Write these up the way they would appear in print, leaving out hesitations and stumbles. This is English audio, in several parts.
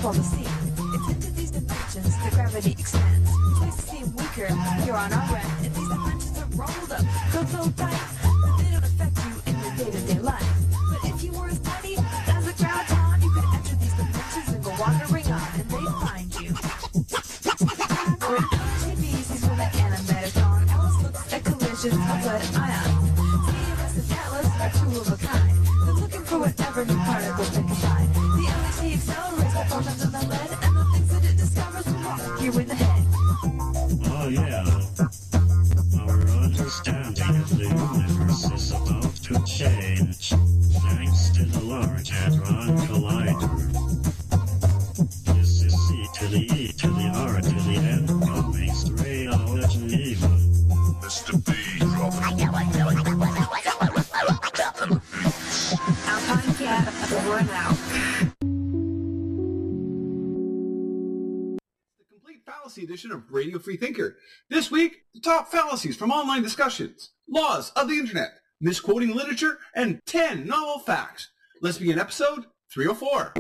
swell the scene. It's into these dimensions that gravity expands. Place to seem weaker, you're on our end. And these dimensions are rolled up, feel so tight, that they don't affect you in your day-to-day life. But if you were as tiny as a graviton, you could enter these dimensions and go wandering on, and they'd find you. Or LHCb's, these were the animated on. Alice looks at collisions of lead ions. CMS and Atlas are two of a kind. They're looking for whatever new particle they can find. The LHC accelerates the photons of the lead, and the things that it discovers will rock you in the head. Oh yeah. Our understanding of the universe is about to change, thanks to the Large Hadron Collider. This is C to the E to the R to the N coming straight out of Geneva. Mr. B, Alpine Cat, over and out. Complete fallacy edition of Radio Free Thinker. This week, the top fallacies from online discussions, laws of the internet, misquoting literature, and 10 novel facts. Let's begin episode 304.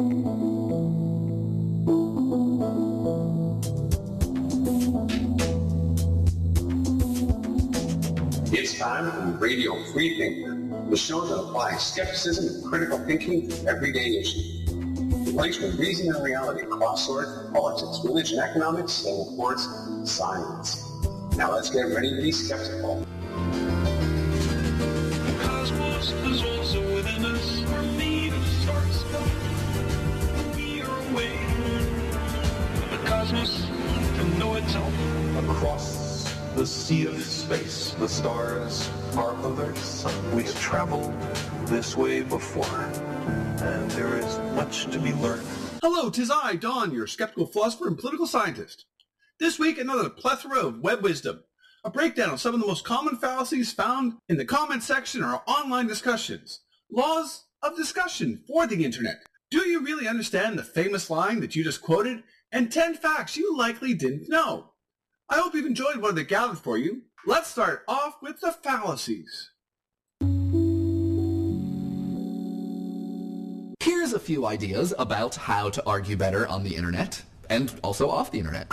It's time for Radio Free Thinker, the show that applies skepticism and critical thinking to everyday issues. The place where reason and reality cross swords, politics, religion, economics, and of course, science. Now let's get ready to be skeptical. the cosmos is also within us. We're made of star stuff. We are waiting for the cosmos to know itself. Across the sea of space, the stars are others. We have traveled this way before, and there is much to be learned. Hello, 'tis I, Don, your skeptical philosopher and political scientist. This week, another plethora of web wisdom. A breakdown of some of the most common fallacies found in the comment section or online discussions. Laws of discussion for the internet. Do you really understand the famous line that you just quoted? And 10 facts you likely didn't know. I hope you've enjoyed what I gathered for you. Let's start off with the fallacies. Here's a few ideas about how to argue better on the internet, and also off the internet.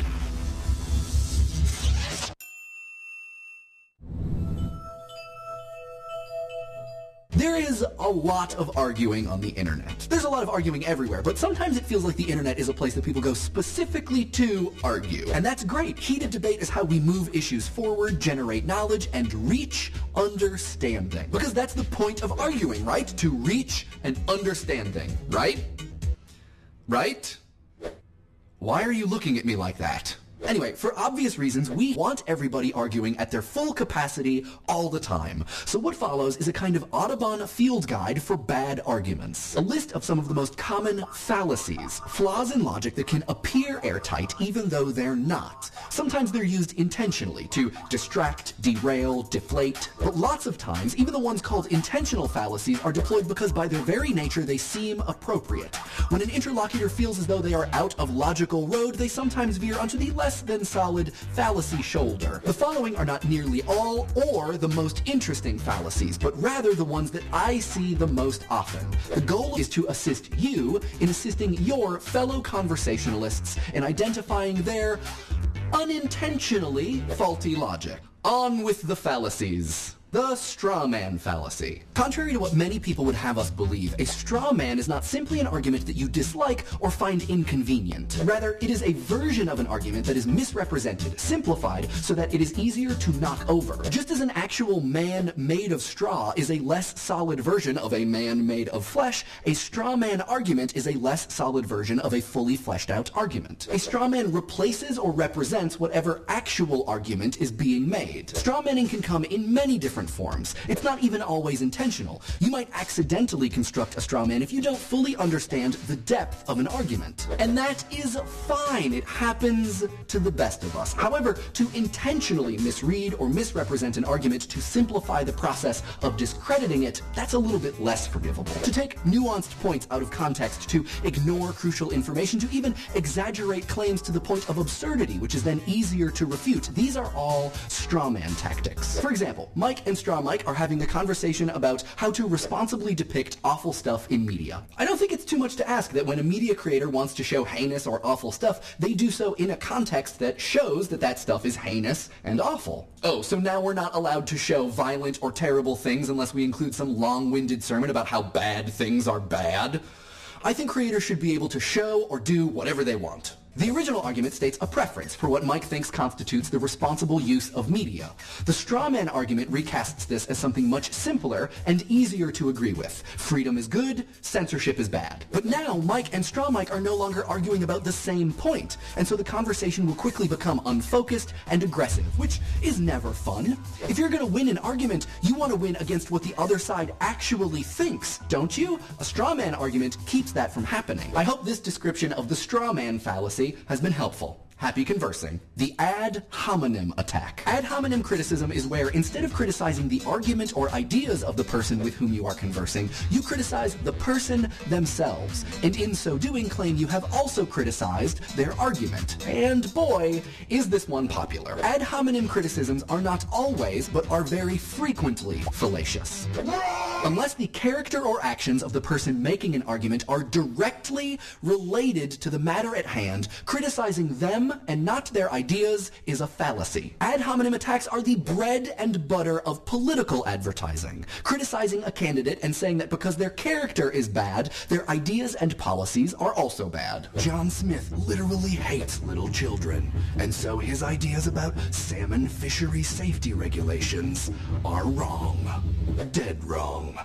There is a lot of arguing on the internet. There's a lot of arguing everywhere, but sometimes it feels like the internet is a place that people go specifically to argue. And that's great. Heated debate is how we move issues forward, generate knowledge, and reach understanding. Because that's the point of arguing, right? To reach an understanding, right? Right? Why are you looking at me like that? Anyway, for obvious reasons, we want everybody arguing at their full capacity all the time. So what follows is a kind of Audubon field guide for bad arguments. A list of some of the most common fallacies, flaws in logic that can appear airtight even though they're not. Sometimes they're used intentionally to distract, derail, deflate. But lots of times, even the ones called intentional fallacies are deployed because by their very nature they seem appropriate. When an interlocutor feels as though they are out of logical road, they sometimes veer onto the less than solid fallacy shoulder. The following are not nearly all or the most interesting fallacies, but rather the ones that I see the most often. The goal is to assist you in assisting your fellow conversationalists in identifying their unintentionally faulty logic. On with the fallacies. The straw man fallacy. Contrary to what many people would have us believe, a straw man is not simply an argument that you dislike or find inconvenient. Rather, it is a version of an argument that is misrepresented, simplified, so that it is easier to knock over. Just as an actual man made of straw is a less solid version of a man made of flesh, a straw man argument is a less solid version of a fully fleshed out argument. A straw man replaces or represents whatever actual argument is being made. Straw manning can come in many different forms. It's not even always intentional. You might accidentally construct a straw man if you don't fully understand the depth of an argument. And that is fine. It happens to the best of us. However, to intentionally misread or misrepresent an argument to simplify the process of discrediting it, that's a little bit less forgivable. To take nuanced points out of context, to ignore crucial information, to even exaggerate claims to the point of absurdity, which is then easier to refute. These are all straw man tactics. For example, Mike Mike and Straw Mike are having a conversation about how to responsibly depict awful stuff in media. I don't think it's too much to ask that when a media creator wants to show heinous or awful stuff, they do so in a context that shows that that stuff is heinous and awful. Oh, so now we're not allowed to show violent or terrible things unless we include some long-winded sermon about how bad things are bad? I think creators should be able to show or do whatever they want. The original argument states a preference for what Mike thinks constitutes the responsible use of media. The straw man argument recasts this as something much simpler and easier to agree with. Freedom is good, censorship is bad. But now Mike and Straw Mike are no longer arguing about the same point, and so the conversation will quickly become unfocused and aggressive, which is never fun. If you're going to win an argument, you want to win against what the other side actually thinks, don't you? A straw man argument keeps that from happening. I hope this description of the straw man fallacy has been helpful. Happy conversing. The ad hominem attack. Ad hominem criticism is where, instead of criticizing the argument or ideas of the person with whom you are conversing, you criticize the person themselves, and in so doing claim you have also criticized their argument. And boy, is this one popular. Ad hominem criticisms are not always, but are very frequently fallacious. Unless the character or actions of the person making an argument are directly related to the matter at hand, criticizing them and not their ideas is a fallacy. Ad hominem attacks are the bread and butter of political advertising. Criticizing a candidate and saying that because their character is bad, their ideas and policies are also bad. John Smith literally hates little children, and so his ideas about salmon fishery safety regulations are wrong. Dead wrong.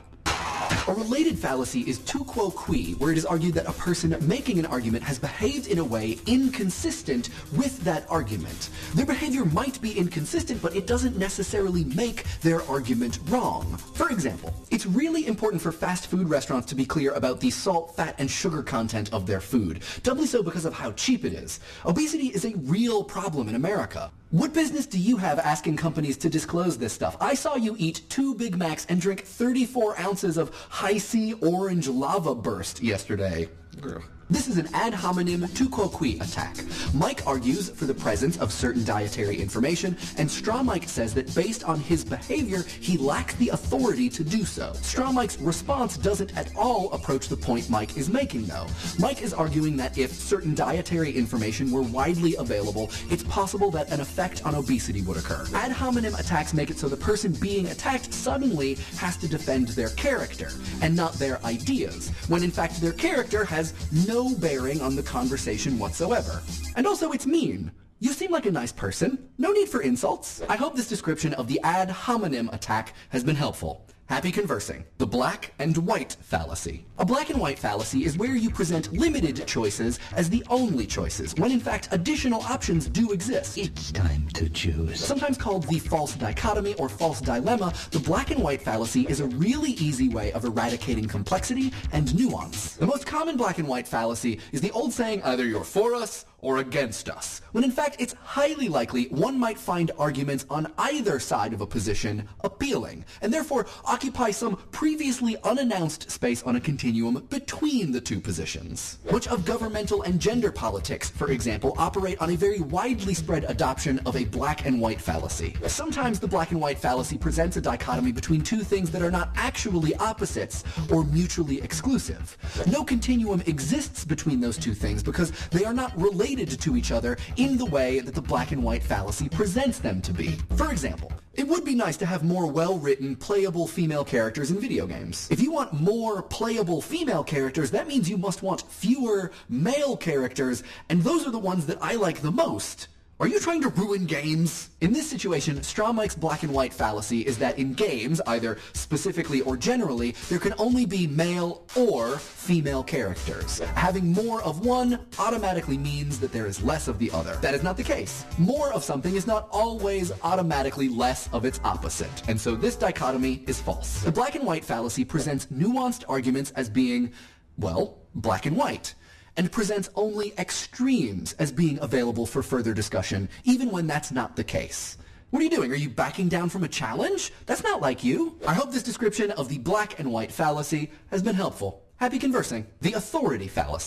A related fallacy is tu quo qui, where it is argued that a person making an argument has behaved in a way inconsistent with that argument. Their behavior might be inconsistent, but it doesn't necessarily make their argument wrong. For example, it's really important for fast food restaurants to be clear about the salt, fat, and sugar content of their food, doubly so because of how cheap it is. Obesity is a real problem in America. What business do you have asking companies to disclose this stuff? I saw you eat 2 Big Macs and drink 34 ounces of Hi-C orange lava burst yesterday. This is an ad hominem tu quo qui attack. Mike argues for the presence of certain dietary information, and Straw Mike says that based on his behavior, he lacks the authority to do so. Straw Mike's response doesn't at all approach the point Mike is making, though. Mike is arguing that if certain dietary information were widely available, it's possible that an effect on obesity would occur. Ad hominem attacks make it so the person being attacked suddenly has to defend their character, and not their ideas, when in fact their character has no bearing on the conversation whatsoever. And also, it's mean. You seem like a nice person. No need for insults. I hope this description of the ad hominem attack has been helpful. Happy conversing. The black and white fallacy. A black and white fallacy is where you present limited choices as the only choices, when in fact additional options do exist. It's time to choose. Sometimes called the false dichotomy or false dilemma, the black and white fallacy is a really easy way of eradicating complexity and nuance. The most common black and white fallacy is the old saying, either you're for us or against us, when in fact it's highly likely one might find arguments on either side of a position appealing, and therefore occupy some previously unannounced space on a continuum between the two positions. Much of governmental and gender politics, for example, operate on a very widely spread adoption of a black and white fallacy. Sometimes the black and white fallacy presents a dichotomy between two things that are not actually opposites or mutually exclusive. No continuum exists between those two things because they are not related to each other in the way that the black and white fallacy presents them to be. For example, it would be nice to have more well-written, playable female characters in video games. If you want more playable female characters, that means you must want fewer male characters, and those are the ones that I like the most. Are you trying to ruin games? In this situation, Straw Mike's black and white fallacy is that in games, either specifically or generally, there can only be male or female characters. Having more of one automatically means that there is less of the other. That is not the case. More of something is not always automatically less of its opposite, and so this dichotomy is false. The black and white fallacy presents nuanced arguments as being, well, black and white, and presents only extremes as being available for further discussion, even when that's not the case. What are you doing? Are you backing down from a challenge? That's not like you. I hope this description of the black and white fallacy has been helpful. Happy conversing. The authority fallacy.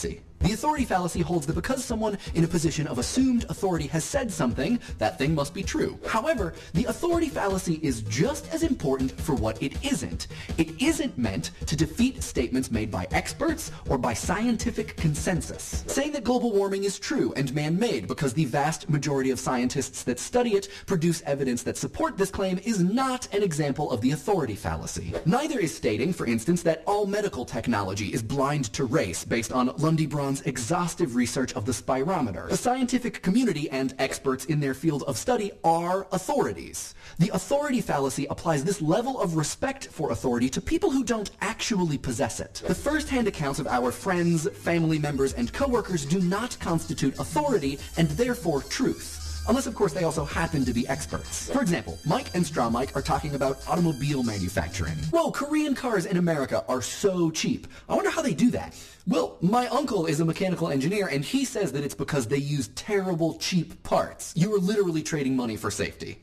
The authority fallacy holds that because someone in a position of assumed authority has said something, that thing must be true. However, the authority fallacy is just as important for what it isn't. It isn't meant to defeat statements made by experts or by scientific consensus. Saying that global warming is true and man-made because the vast majority of scientists that study it produce evidence that support this claim is not an example of the authority fallacy. Neither is stating, for instance, that all medical technology is blind to race based on Lundy Braun's exhaustive research of the spirometer. The scientific community and experts in their field of study are authorities. The authority fallacy applies this level of respect for authority to people who don't actually possess it. The first-hand accounts of our friends, family members, and coworkers do not constitute authority and therefore truth. Unless, of course, they also happen to be experts. For example, Mike and Straw Mike are talking about automobile manufacturing. Whoa, Korean cars in America are so cheap. I wonder how they do that. Well, my uncle is a mechanical engineer, and he says that it's because they use terrible, cheap parts. You are literally trading money for safety.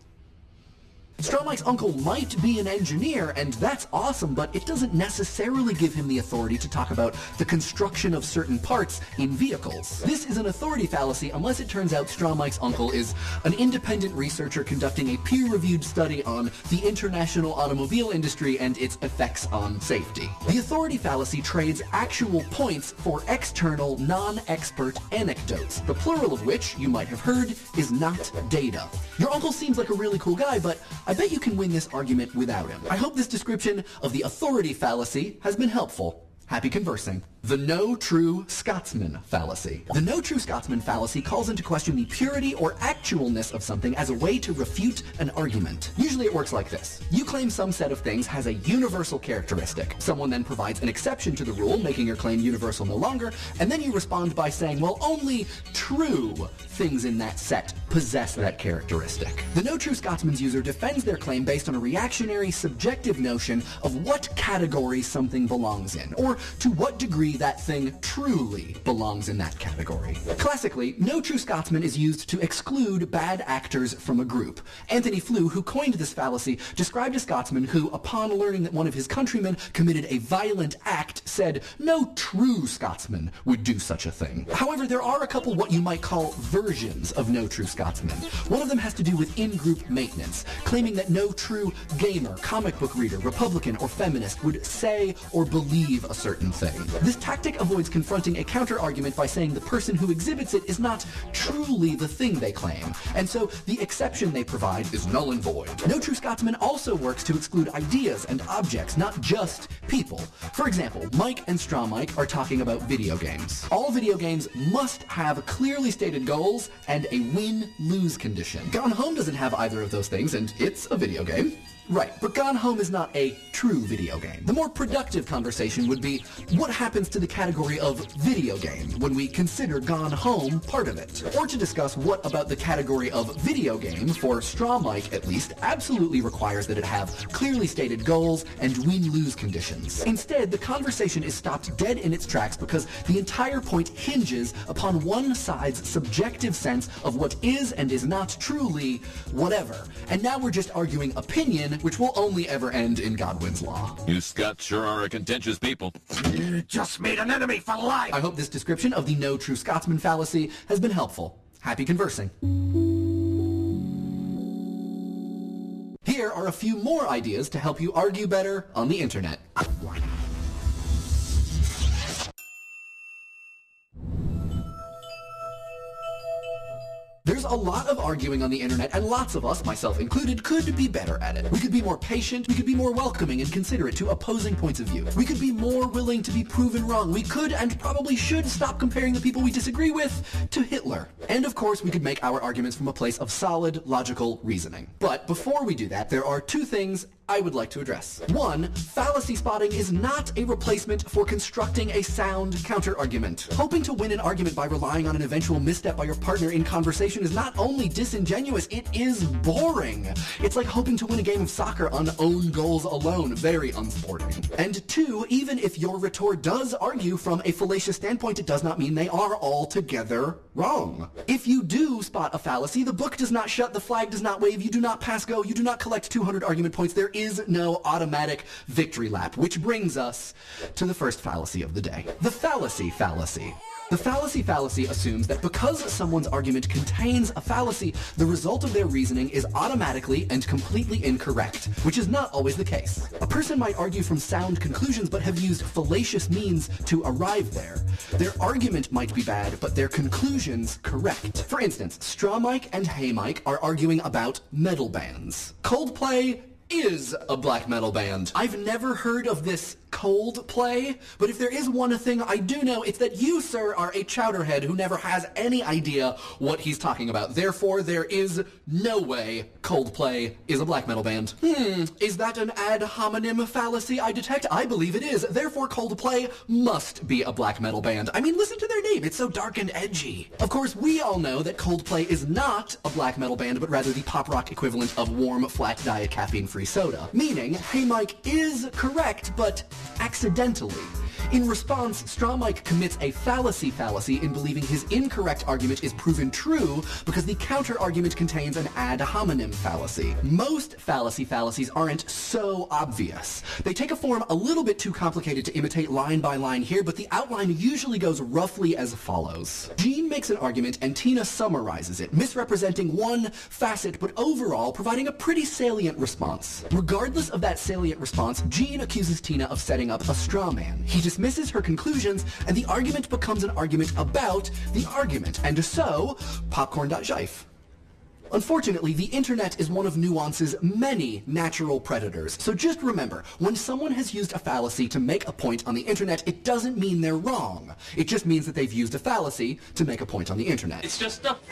Straw Mike's uncle might be an engineer, and that's awesome, but it doesn't necessarily give him the authority to talk about the construction of certain parts in vehicles. This is an authority fallacy unless it turns out Straw Mike's uncle is an independent researcher conducting a peer-reviewed study on the international automobile industry and its effects on safety. The authority fallacy trades actual points for external, non-expert anecdotes, the plural of which, you might have heard, is not data. Your uncle seems like a really cool guy, but I bet you can win this argument without him. I hope this description of the authority fallacy has been helpful. Happy conversing. The no true Scotsman fallacy. The no true Scotsman fallacy calls into question the purity or actualness of something as a way to refute an argument. Usually it works like this. You claim some set of things has a universal characteristic. Someone then provides an exception to the rule, making your claim universal no longer, and then you respond by saying, well, only true things in that set possess that characteristic. The no true Scotsman's user defends their claim based on a reactionary, subjective notion of what category something belongs in, or to what degree that thing truly belongs in that category. Classically, no true Scotsman is used to exclude bad actors from a group. Anthony Flew, who coined this fallacy, described a Scotsman who, upon learning that one of his countrymen committed a violent act, said no true Scotsman would do such a thing. However, there are a couple what you might call versions of no true Scotsman. One of them has to do with in-group maintenance, claiming that no true gamer, comic book reader, Republican, or feminist would say or believe a certain thing. This tactic avoids confronting a counter-argument by saying the person who exhibits it is not truly the thing they claim, and so the exception they provide is null and void. No true Scotsman also works to exclude ideas and objects, not just people. For example, Mike and Straw Mike are talking about video games. All video games must have clearly stated goals and a win-lose condition. Gone Home doesn't have either of those things, and it's a video game. Right, but Gone Home is not a true video game. The more productive conversation would be, what happens to the category of video game when we consider Gone Home part of it? Or to discuss what about the category of video game, for Straw Mike at least, absolutely requires that it have clearly stated goals and win-lose conditions. Instead, the conversation is stopped dead in its tracks because the entire point hinges upon one side's subjective sense of what is and is not truly whatever. And now we're just arguing opinion, which will only ever end in Godwin's Law. You Scots sure are a contentious people. You just made an enemy for life! I hope this description of the no true Scotsman fallacy has been helpful. Happy conversing. Here are a few more ideas to help you argue better on the internet. There's a lot of arguing on the internet, and lots of us, myself included, could be better at it. We could be more patient, we could be more welcoming and considerate to opposing points of view. We could be more willing to be proven wrong. We could and probably should stop comparing the people we disagree with to Hitler. And of course, we could make our arguments from a place of solid, logical reasoning. But before we do that, there are two things I would like to address. One, fallacy spotting is not a replacement for constructing a sound counter-argument. Hoping to win an argument by relying on an eventual misstep by your partner in conversation is not only disingenuous, it is boring. It's like hoping to win a game of soccer on own goals alone. Very unsporting. And two, even if your retort does argue from a fallacious standpoint, it does not mean they are altogether wrong. If you do spot a fallacy, the book does not shut, the flag does not wave, you do not pass go, you do not collect 200 argument points, there is no automatic victory lap, which brings us to the first fallacy of the day. The fallacy fallacy. The fallacy fallacy assumes that because someone's argument contains a fallacy, the result of their reasoning is automatically and completely incorrect, which is not always the case. A person might argue from sound conclusions but have used fallacious means to arrive there. Their argument might be bad, but their conclusions correct. For instance, Straw Mike and Hey Mike are arguing about metal bands. Coldplay is a black metal band. I've never heard of this Coldplay, but if there is one thing I do know, it's that you, sir, are a chowderhead who never has any idea what he's talking about. Therefore, there is no way Coldplay is a black metal band. Is that an ad hominem fallacy I detect? I believe it is. Therefore, Coldplay must be a black metal band. I mean, listen to their name. It's so dark and edgy. Of course, we all know that Coldplay is not a black metal band, but rather the pop rock equivalent of warm, flat diet caffeine-free soda. Meaning, Hey Mike is correct, but accidentally. In response, Straw Mike commits a fallacy in believing his incorrect argument is proven true because the counter-argument contains an ad hominem fallacy. Most fallacies aren't so obvious. They take a form a little bit too complicated to imitate line by line here, but the outline usually goes roughly as follows. Gene makes an argument and Tina summarizes it, misrepresenting one facet, but overall providing a pretty salient response. Regardless of that salient response, Gene accuses Tina of setting up a straw man. He dismisses her conclusions, and the argument becomes an argument about the argument, and so, popcorn.jive. Unfortunately, the internet is one of nuance's many natural predators. So just remember, when someone has used a fallacy to make a point on the internet, it doesn't mean they're wrong. It just means that they've used a fallacy to make a point on the internet. It's just a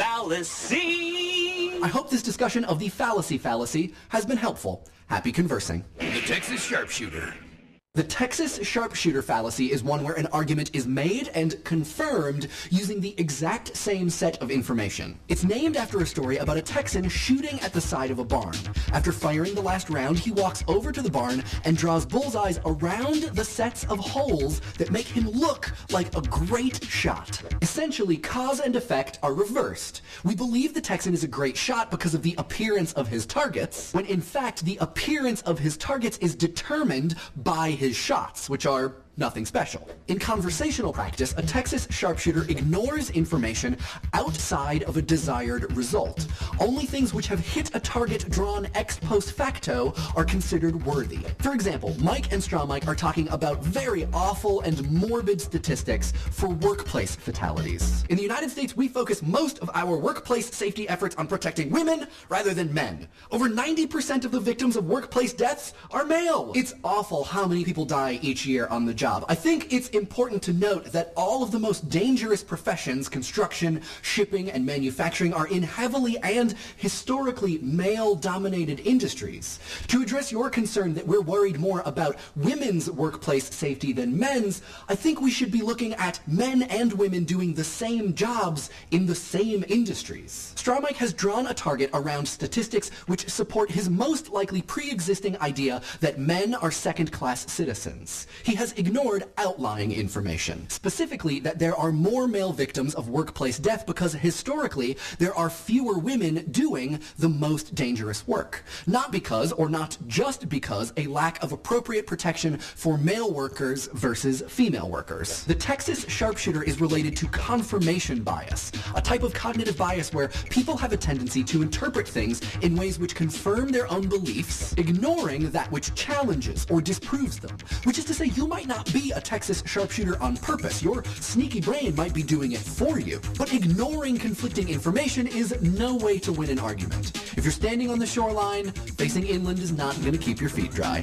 fallacy. I hope this discussion of the fallacy has been helpful. Happy conversing. The Texas Sharpshooter. The Texas sharpshooter fallacy is one where an argument is made and confirmed using the exact same set of information. It's named after a story about a Texan shooting at the side of a barn. After firing the last round, he walks over to the barn and draws bullseyes around the sets of holes that make him look like a great shot. Essentially, cause and effect are reversed. We believe the Texan is a great shot because of the appearance of his targets, when in fact the appearance of his targets is determined by his shots, which are nothing special. In conversational practice, a Texas sharpshooter ignores information outside of a desired result. Only things which have hit a target drawn ex post facto are considered worthy. For example, Mike and Straw Mike are talking about very awful and morbid statistics for workplace fatalities. In the United States, we focus most of our workplace safety efforts on protecting women rather than men. Over 90% of the victims of workplace deaths are male. It's awful how many people die each year on the job. I think it's important to note that all of the most dangerous professions, construction, shipping, and manufacturing, are in heavily and historically male-dominated industries. To address your concern that we're worried more about women's workplace safety than men's, I think we should be looking at men and women doing the same jobs in the same industries. Straw Mike has drawn a target around statistics which support his most likely pre-existing idea that men are second-class citizens. He has ignored outlying information, specifically that there are more male victims of workplace death because historically there are fewer women doing the most dangerous work. Not because, or not just because, a lack of appropriate protection for male workers versus female workers. The Texas sharpshooter is related to confirmation bias, a type of cognitive bias where people have a tendency to interpret things in ways which confirm their own beliefs, ignoring that which challenges or disproves them. Which is to say, you might not be a Texas sharpshooter on purpose. Your sneaky brain might be doing it for you. But ignoring conflicting information is no way to win an argument. If you're standing on the shoreline, facing inland is not going to keep your feet dry.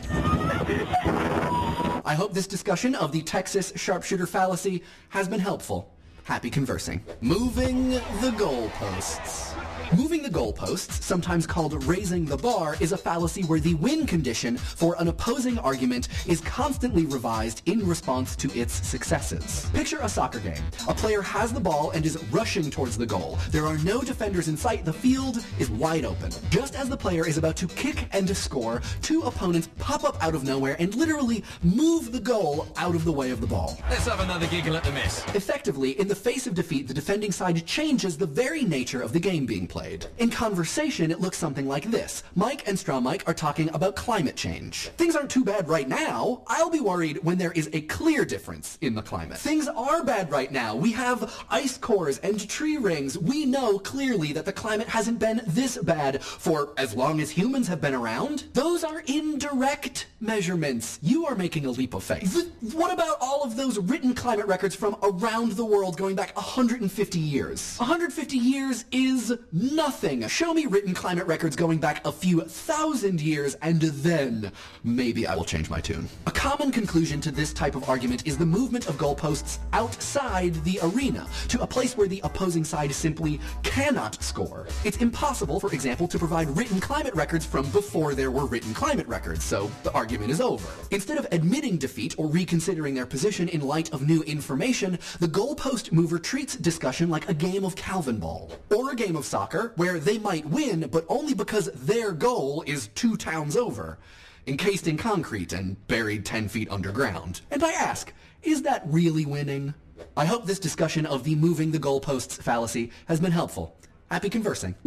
I hope this discussion of the Texas sharpshooter fallacy has been helpful. Happy conversing. Moving the goalposts. Moving the goalposts, sometimes called raising the bar, is a fallacy where the win condition for an opposing argument is constantly revised in response to its successes. Picture a soccer game. A player has the ball and is rushing towards the goal. There are no defenders in sight. The field is wide open. Just as the player is about to kick and score, two opponents pop up out of nowhere and literally move the goal out of the way of the ball. Let's have another giggle at the miss. Effectively, in the face of defeat, the defending side changes the very nature of the game being played. played. In conversation, it looks something like this. Mike and Straw Mike are talking about climate change. Things aren't too bad right now. I'll be worried when there is a clear difference in the climate. Things are bad right now. We have ice cores and tree rings. We know clearly that the climate hasn't been this bad for as long as humans have been around. Those are indirect measurements. You are making a leap of faith. What about all of those written climate records from around the world going back 150 years? 150 years is nothing. Show me written climate records going back a few thousand years, and then maybe I will change my tune. A common conclusion to this type of argument is the movement of goalposts outside the arena, to a place where the opposing side simply cannot score. It's impossible, for example, to provide written climate records from before there were written climate records, so the argument is over. Instead of admitting defeat or reconsidering their position in light of new information, the goalpost mover treats discussion like a game of Calvin ball, or a game of soccer, where they might win, but only because their goal is 2 towns over, encased in concrete and buried 10 feet underground. And I ask, is that really winning? I hope this discussion of the moving the goalposts fallacy has been helpful. Happy conversing.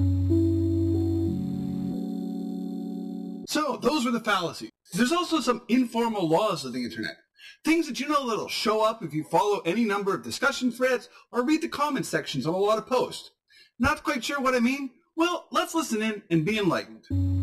So, those were the fallacies. There's also some informal laws of the internet. Things that you know that'll show up if you follow any number of discussion threads or read the comment sections on a lot of posts. Not quite sure what I mean? Well, let's listen in and be enlightened.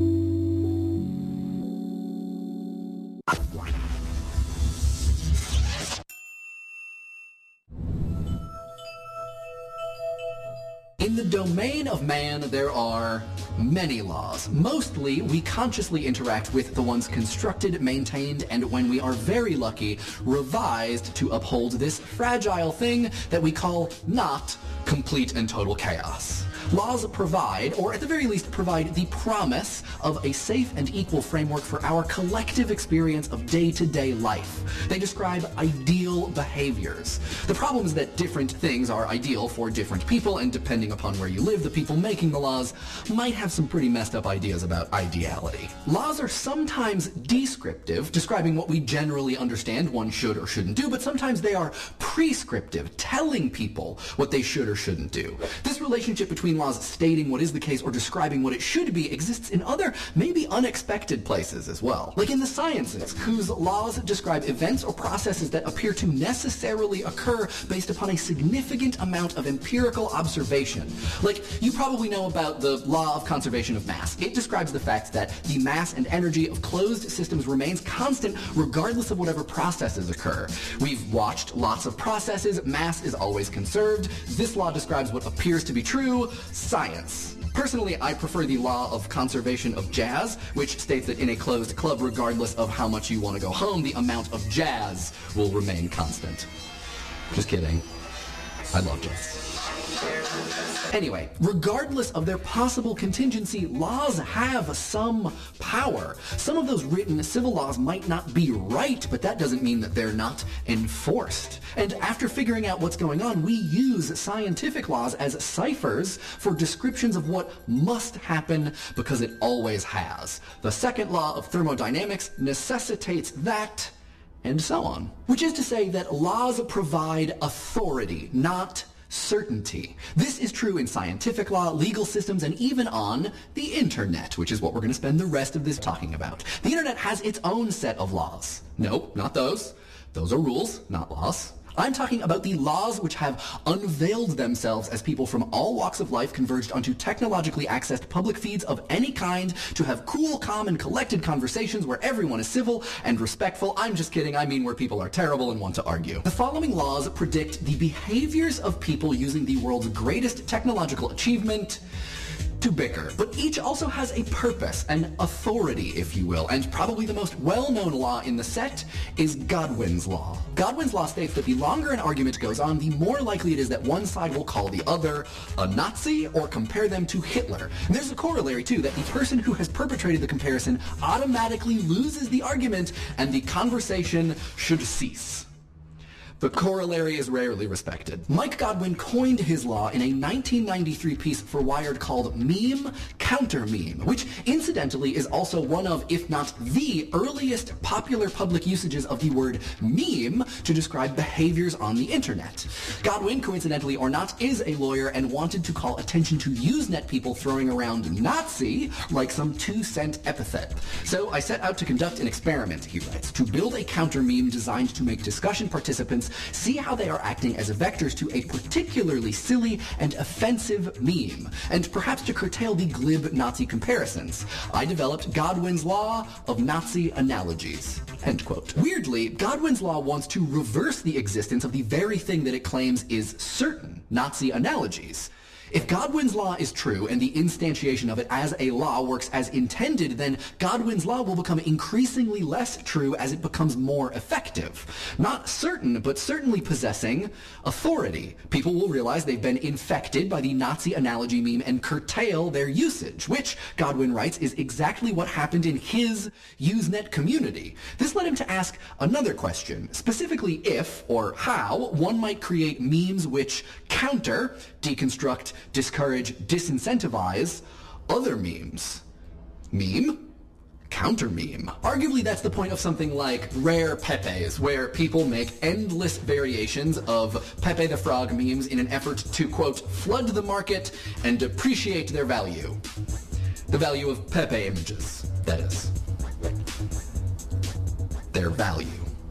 In the domain of man, there are many laws. Mostly, we consciously interact with the ones constructed, maintained, and when we are very lucky, revised to uphold this fragile thing that we call not complete and total chaos. Laws provide, or at the very least provide, the promise of a safe and equal framework for our collective experience of day-to-day life. They describe ideal behaviors. The problem is that different things are ideal for different people, and depending upon where you live, the people making the laws might have some pretty messed up ideas about ideality. Laws are sometimes descriptive, describing what we generally understand one should or shouldn't do, but sometimes they are prescriptive, telling people what they should or shouldn't do. This relationship between laws stating what is the case or describing what it should be exists in other, maybe unexpected places as well. Like in the sciences, whose laws describe events or processes that appear to necessarily occur based upon a significant amount of empirical observation. Like, you probably know about the law of conservation of mass. It describes the fact that the mass and energy of closed systems remains constant regardless of whatever processes occur. We've watched lots of processes. Mass is always conserved. This law describes what appears to be true: science. Personally, I prefer the law of conservation of jazz, which states that in a closed club, regardless of how much you want to go home, the amount of jazz will remain constant. Just kidding. I love jazz. Anyway, regardless of their possible contingency, laws have some power. Some of those written civil laws might not be right, but that doesn't mean that they're not enforced. And after figuring out what's going on, we use scientific laws as ciphers for descriptions of what must happen because it always has. The second law of thermodynamics necessitates that, and so on. Which is to say that laws provide authority, not certainty. This is true in scientific law, legal systems, and even on the internet, which is what we're going to spend the rest of this talking about. The internet has its own set of laws. Nope, not those. Those are rules, not laws. I'm talking about the laws which have unveiled themselves as people from all walks of life converged onto technologically accessed public feeds of any kind to have cool, calm, and collected conversations where everyone is civil and respectful. I'm just kidding. I mean where people are terrible and want to argue. The following laws predict the behaviors of people using the world's greatest technological achievement to bicker, but each also has a purpose, an authority, if you will, and probably the most well-known law in the set is Godwin's law. Godwin's law states that the longer an argument goes on, the more likely it is that one side will call the other a Nazi or compare them to Hitler. And there's a corollary, too, that the person who has perpetrated the comparison automatically loses the argument and the conversation should cease. The corollary is rarely respected. Mike Godwin coined his law in a 1993 piece for Wired called Meme Counter Meme, which incidentally is also one of, if not the earliest popular public usages of the word meme to describe behaviors on the internet. Godwin, coincidentally or not, is a lawyer and wanted to call attention to Usenet people throwing around Nazi like some 2-cent epithet. So I set out to conduct an experiment, he writes, to build a counter meme designed to make discussion participants see how they are acting as vectors to a particularly silly and offensive meme, and perhaps to curtail the glib Nazi comparisons. I developed Godwin's law of Nazi analogies. End quote. Weirdly, Godwin's law wants to reverse the existence of the very thing that it claims is certain, Nazi analogies. If Godwin's law is true and the instantiation of it as a law works as intended, then Godwin's law will become increasingly less true as it becomes more effective. Not certain, but certainly possessing authority. People will realize they've been infected by the Nazi analogy meme and curtail their usage, which, Godwin writes, is exactly what happened in his Usenet community. This led him to ask another question, specifically if, or how, one might create memes which counter, deconstruct, discourage, disincentivize other memes. Meme? Counter meme. Arguably that's the point of something like Rare Pepes, where people make endless variations of Pepe the Frog memes in an effort to, quote, flood the market and depreciate their value. The value of Pepe images, that is. Their value.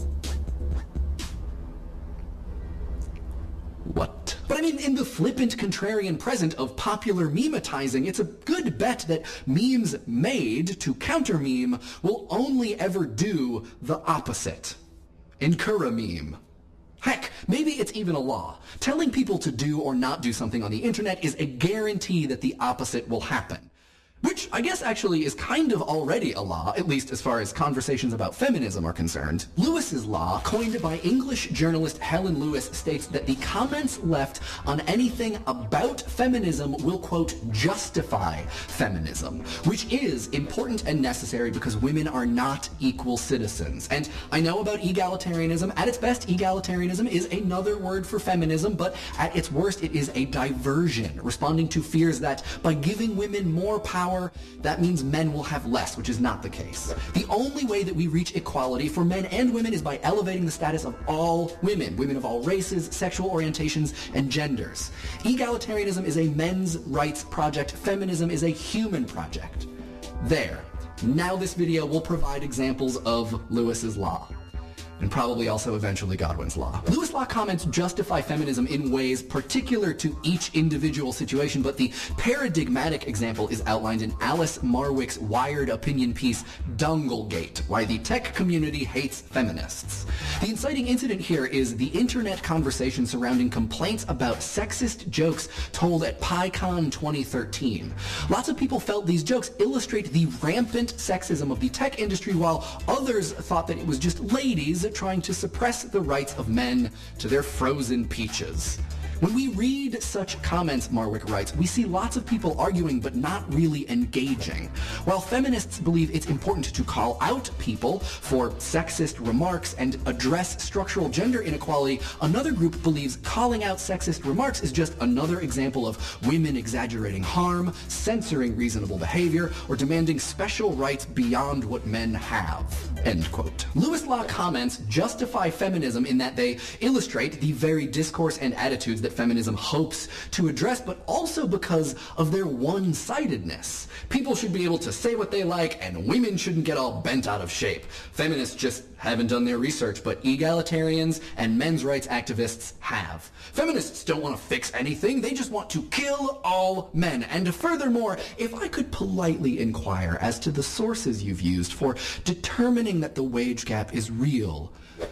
What? But I mean, in the flippant contrarian present of popular memetizing, it's a good bet that memes made to counter meme will only ever do the opposite. Incur a meme. Heck, maybe it's even a law. Telling people to do or not do something on the internet is a guarantee that the opposite will happen. Which I guess actually is kind of already a law, at least as far as conversations about feminism are concerned. Lewis's law, coined by English journalist Helen Lewis, states that the comments left on anything about feminism will, quote, justify feminism, which is important and necessary because women are not equal citizens. And I know about egalitarianism. At its best, egalitarianism is another word for feminism, but at its worst, it is a diversion, responding to fears that by giving women more power, that means men will have less, which is not the case. The only way that we reach equality for men and women is by elevating the status of all women, women of all races, sexual orientations, and genders. Egalitarianism is a men's rights project. Feminism is a human project. There. Now this video will provide examples of Lewis's law. And probably also eventually Godwin's law. Lewis' law comments justify feminism in ways particular to each individual situation, but the paradigmatic example is outlined in Alice Marwick's Wired opinion piece, Donglegate, Why the Tech Community Hates Feminists. The inciting incident here is the internet conversation surrounding complaints about sexist jokes told at PyCon 2013. Lots of people felt these jokes illustrate the rampant sexism of the tech industry, while others thought that it was just ladies trying to suppress the rights of men to their frozen peaches. When we read such comments, Marwick writes, we see lots of people arguing but not really engaging. While feminists believe it's important to call out people for sexist remarks and address structural gender inequality, another group believes calling out sexist remarks is just another example of women exaggerating harm, censoring reasonable behavior, or demanding special rights beyond what men have. End quote. Lewis' law comments justify feminism in that they illustrate the very discourse and attitudes that feminism hopes to address, but also because of their one-sidedness. People should be able to say what they like, and women shouldn't get all bent out of shape. Feminists just haven't done their research, but egalitarians and men's rights activists have. Feminists don't want to fix anything, they just want to kill all men. And furthermore, if I could politely inquire as to the sources you've used for determining that the wage gap is real,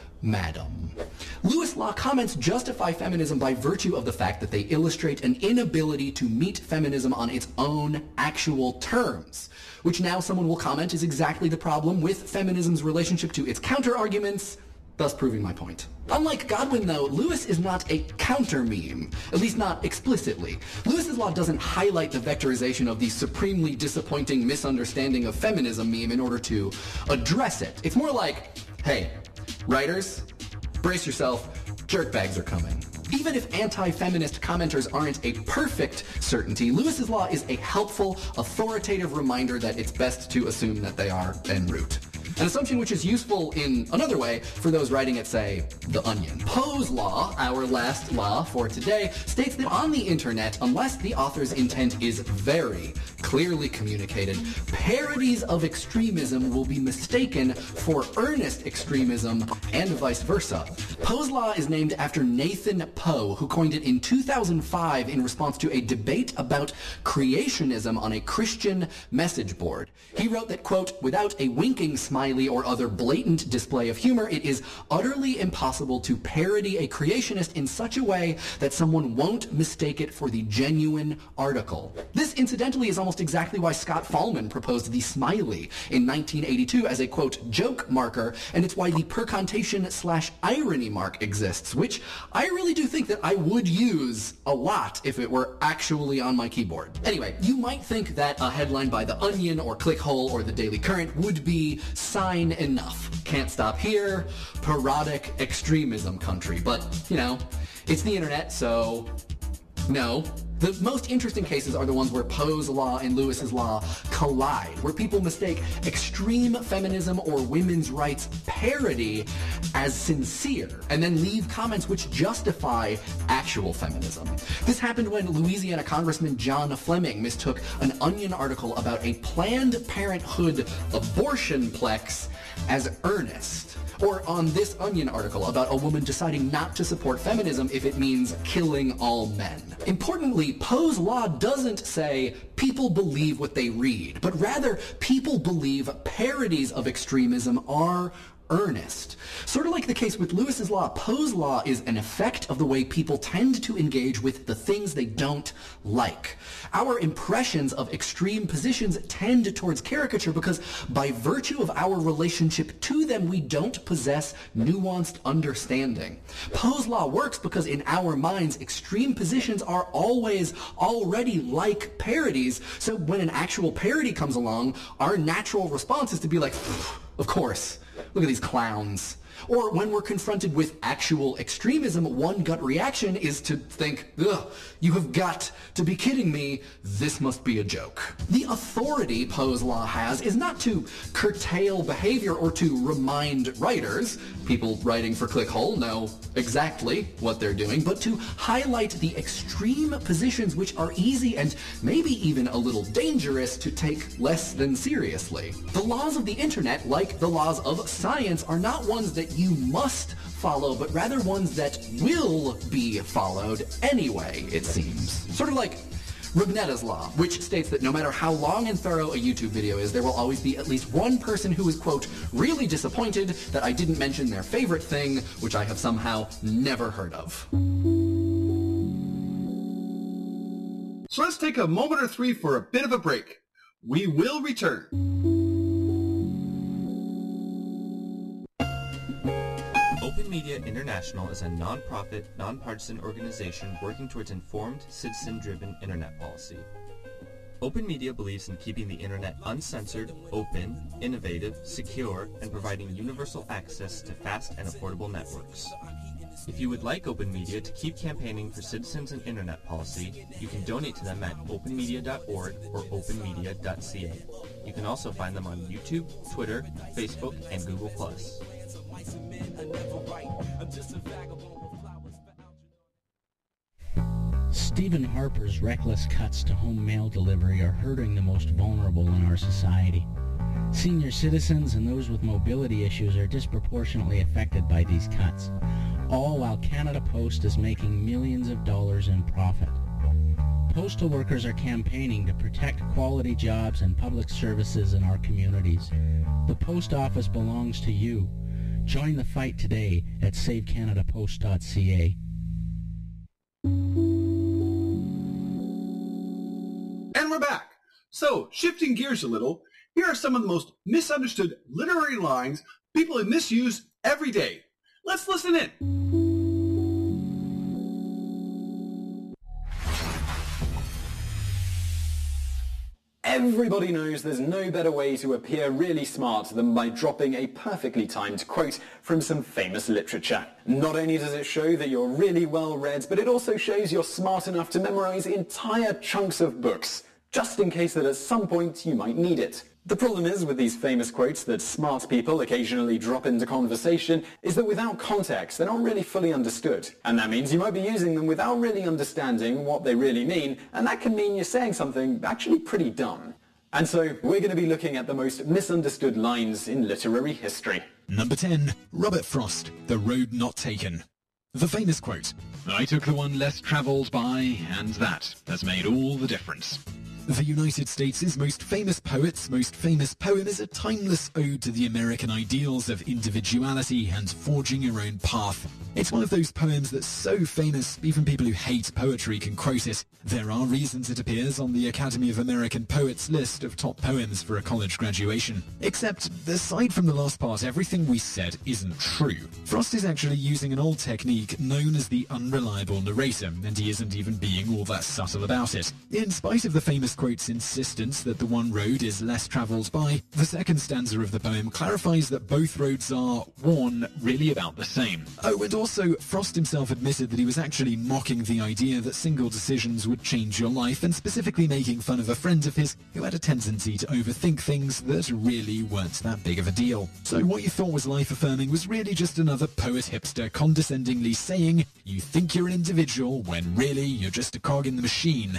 madam. Lewis' law comments justify feminism by virtue of the fact that they illustrate an inability to meet feminism on its own actual terms, which now someone will comment is exactly the problem with feminism's relationship to its counter-arguments, thus proving my point. Unlike Godwin, though, Lewis is not a counter-meme, at least not explicitly. Lewis's law doesn't highlight the vectorization of the supremely disappointing misunderstanding of feminism meme in order to address it. It's more like, hey, writers, brace yourself, jerkbags are coming. Even if anti-feminist commenters aren't a perfect certainty, Lewis's Law is a helpful, authoritative reminder that it's best to assume that they are en route. An assumption which is useful in another way for those writing at, say, The Onion. Poe's Law, our last law for today, states that on the internet, unless the author's intent is very clearly communicated, parodies of extremism will be mistaken for earnest extremism and vice versa. Poe's Law is named after Nathan Poe, who coined it in 2005 in response to a debate about creationism on a Christian message board. He wrote that, quote, "Without a winking smiley or other blatant display of humor, it is utterly impossible to parody a creationist in such a way that someone won't mistake it for the genuine article." This, incidentally, is almost exactly why Scott Fahlman proposed the smiley in 1982 as a, quote, joke marker, and it's why the percontation/irony mark exists, which I really do think that I would use a lot if it were actually on my keyboard. Anyway, you might think that a headline by The Onion or Clickhole or The Daily Current would be sign enough. Can't stop here, parodic extremism country. But, you know, it's the internet, so no. The most interesting cases are the ones where Poe's Law and Lewis's Law collide, where people mistake extreme feminism or women's rights parody as sincere, and then leave comments which justify actual feminism. This happened when Louisiana Congressman John Fleming mistook an Onion article about a Planned Parenthood abortionplex as earnest. Or on this Onion article about a woman deciding not to support feminism if it means killing all men. Importantly, Poe's Law doesn't say people believe what they read, but rather people believe parodies of extremism are earnest. Sort of like the case with Lewis's Law, Poe's Law is an effect of the way people tend to engage with the things they don't like. Our impressions of extreme positions tend towards caricature because by virtue of our relationship to them, we don't possess nuanced understanding. Poe's Law works because in our minds, extreme positions are always already like parodies, so when an actual parody comes along, our natural response is to be like, of course. Look at these clowns. Or when we're confronted with actual extremism, one gut reaction is to think, ugh, you have got to be kidding me, this must be a joke. The authority Poe's Law has is not to curtail behavior or to remind writers, people writing for Clickhole know exactly what they're doing, but to highlight the extreme positions which are easy and maybe even a little dangerous to take less than seriously. The laws of the internet, like the laws of science, are not ones that you must follow, but rather ones that will be followed anyway, it seems. Sort of like Rugnetta's Law, which states that no matter how long and thorough a YouTube video is, there will always be at least one person who is, quote, really disappointed that I didn't mention their favorite thing, which I have somehow never heard of. So let's take a moment or three for a bit of a break. We will return. Open Media International is a non-profit, nonpartisan organization working towards informed, citizen-driven internet policy. Open Media believes in keeping the internet uncensored, open, innovative, secure, and providing universal access to fast and affordable networks. If you would like Open Media to keep campaigning for citizens and internet policy, you can donate to them at openmedia.org or openmedia.ca. You can also find them on YouTube, Twitter, Facebook, and Google+. Stephen Harper's reckless cuts to home mail delivery are hurting the most vulnerable in our society. Senior citizens and those with mobility issues are disproportionately affected by these cuts, all while Canada Post is making millions of dollars in profit. Postal workers are campaigning to protect quality jobs and public services in our communities. The post office belongs to you. Join the fight today at savecanadapost.ca. And we're back. So, shifting gears a little, here are some of the most misunderstood literary lines people misuse every day. Let's listen in. Everybody knows there's no better way to appear really smart than by dropping a perfectly timed quote from some famous literature. Not only does it show that you're really well read, but it also shows you're smart enough to memorize entire chunks of books, just in case that at some point you might need it. The problem is with these famous quotes that smart people occasionally drop into conversation is that without context, they're not really fully understood. And that means you might be using them without really understanding what they really mean, and that can mean you're saying something actually pretty dumb. And so we're going to be looking at the most misunderstood lines in literary history. Number 10. Robert Frost, The Road Not Taken. The famous quote, "I took the one less travelled by, and that has made all the difference." The United States' most famous poet's most famous poem is a timeless ode to the American ideals of individuality and forging your own path. It's one of those poems that's so famous, even people who hate poetry can quote it. There are reasons it appears on the Academy of American Poets list of top poems for a college graduation. Except, aside from the last part, everything we said isn't true. Frost is actually using an old technique known as the unreliable narrator, and he isn't even being all that subtle about it. In spite of the famous quote's insistence that the one road is less travelled by, the second stanza of the poem clarifies that both roads are, one, really about the same. Oh, and also, Frost himself admitted that he was actually mocking the idea that single decisions would change your life, and specifically making fun of a friend of his who had a tendency to overthink things that really weren't that big of a deal. So what you thought was life-affirming was really just another poet hipster condescendingly saying, you think you're an individual when really you're just a cog in the machine,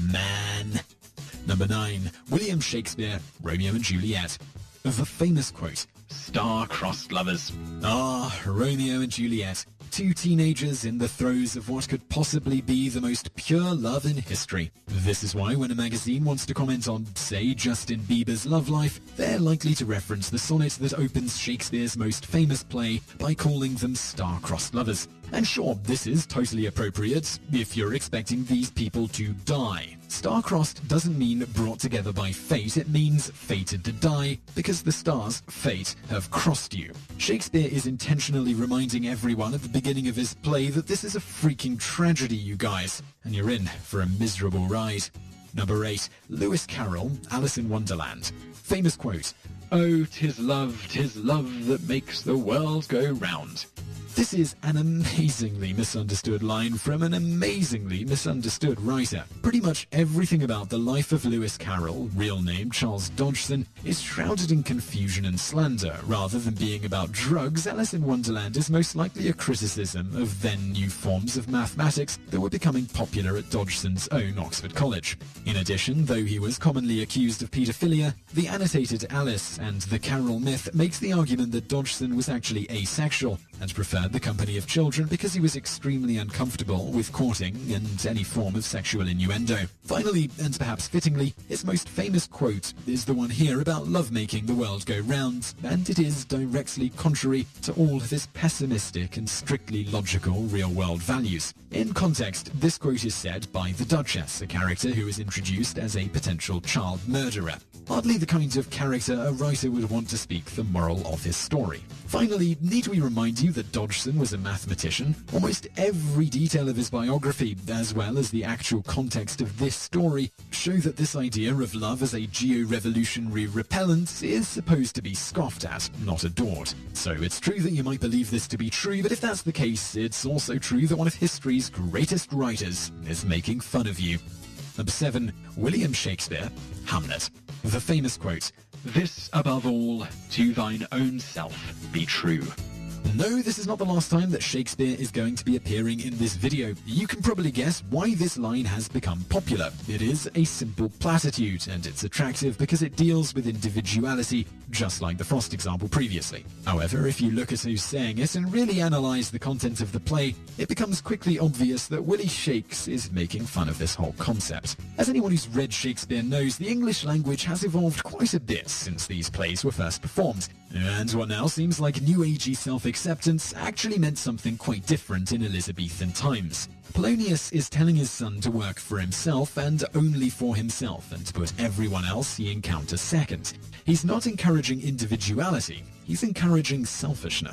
man. Number 9. William Shakespeare, Romeo and Juliet. The famous quote, "Star-crossed lovers." Ah, Romeo and Juliet. Two teenagers in the throes of what could possibly be the most pure love in history. This is why when a magazine wants to comment on, say, Justin Bieber's love life, they're likely to reference the sonnet that opens Shakespeare's most famous play by calling them star-crossed lovers. And sure, this is totally appropriate if you're expecting these people to die. Star-crossed doesn't mean brought together by fate, it means fated to die, because the stars, fate, have crossed you. Shakespeare is intentionally reminding everyone at the beginning of his play that this is a freaking tragedy, you guys, and you're in for a miserable ride. Number 8. Lewis Carroll, Alice in Wonderland. Famous quote, "Oh, 'tis love that makes the world go round." This is an amazingly misunderstood line from an amazingly misunderstood writer. Pretty much everything about the life of Lewis Carroll, real name Charles Dodgson, is shrouded in confusion and slander. Rather than being about drugs, Alice in Wonderland is most likely a criticism of then new forms of mathematics that were becoming popular at Dodgson's own Oxford College. In addition, though he was commonly accused of paedophilia, the annotated Alice and the Carroll myth makes the argument that Dodgson was actually asexual and preferred the company of children because he was extremely uncomfortable with courting and any form of sexual innuendo. Finally, and perhaps fittingly, his most famous quote is the one here about love making the world go round, and it is directly contrary to all of his pessimistic and strictly logical real-world values. In context, this quote is said by the Duchess, a character who is introduced as a potential child murderer. Hardly the kind of character a writer would want to speak the moral of his story. Finally, need we remind you that Dodgson was a mathematician? Almost every detail of his biography, as well as the actual context of this story, show that this idea of love as a geo-revolutionary repellent is supposed to be scoffed at, not adored. So it's true that you might believe this to be true, but if that's the case, it's also true that one of history's greatest writers is making fun of you. Number 7. William Shakespeare, Hamlet. The famous quote, "This above all, to thine own self be true." No, this is not the last time that Shakespeare is going to be appearing in this video. You can probably guess why this line has become popular. It is a simple platitude, and it's attractive because it deals with individuality, just like the Frost example previously. However, if you look at who's saying it and really analyze the content of the play, it becomes quickly obvious that Willie Shakes is making fun of this whole concept. As anyone who's read Shakespeare knows, the English language has evolved quite a bit since these plays were first performed. And what now seems like new agey self-acceptance actually meant something quite different in Elizabethan times. Polonius is telling his son to work for himself and only for himself, and to put everyone else he encounters second. He's not encouraging individuality, he's encouraging selfishness.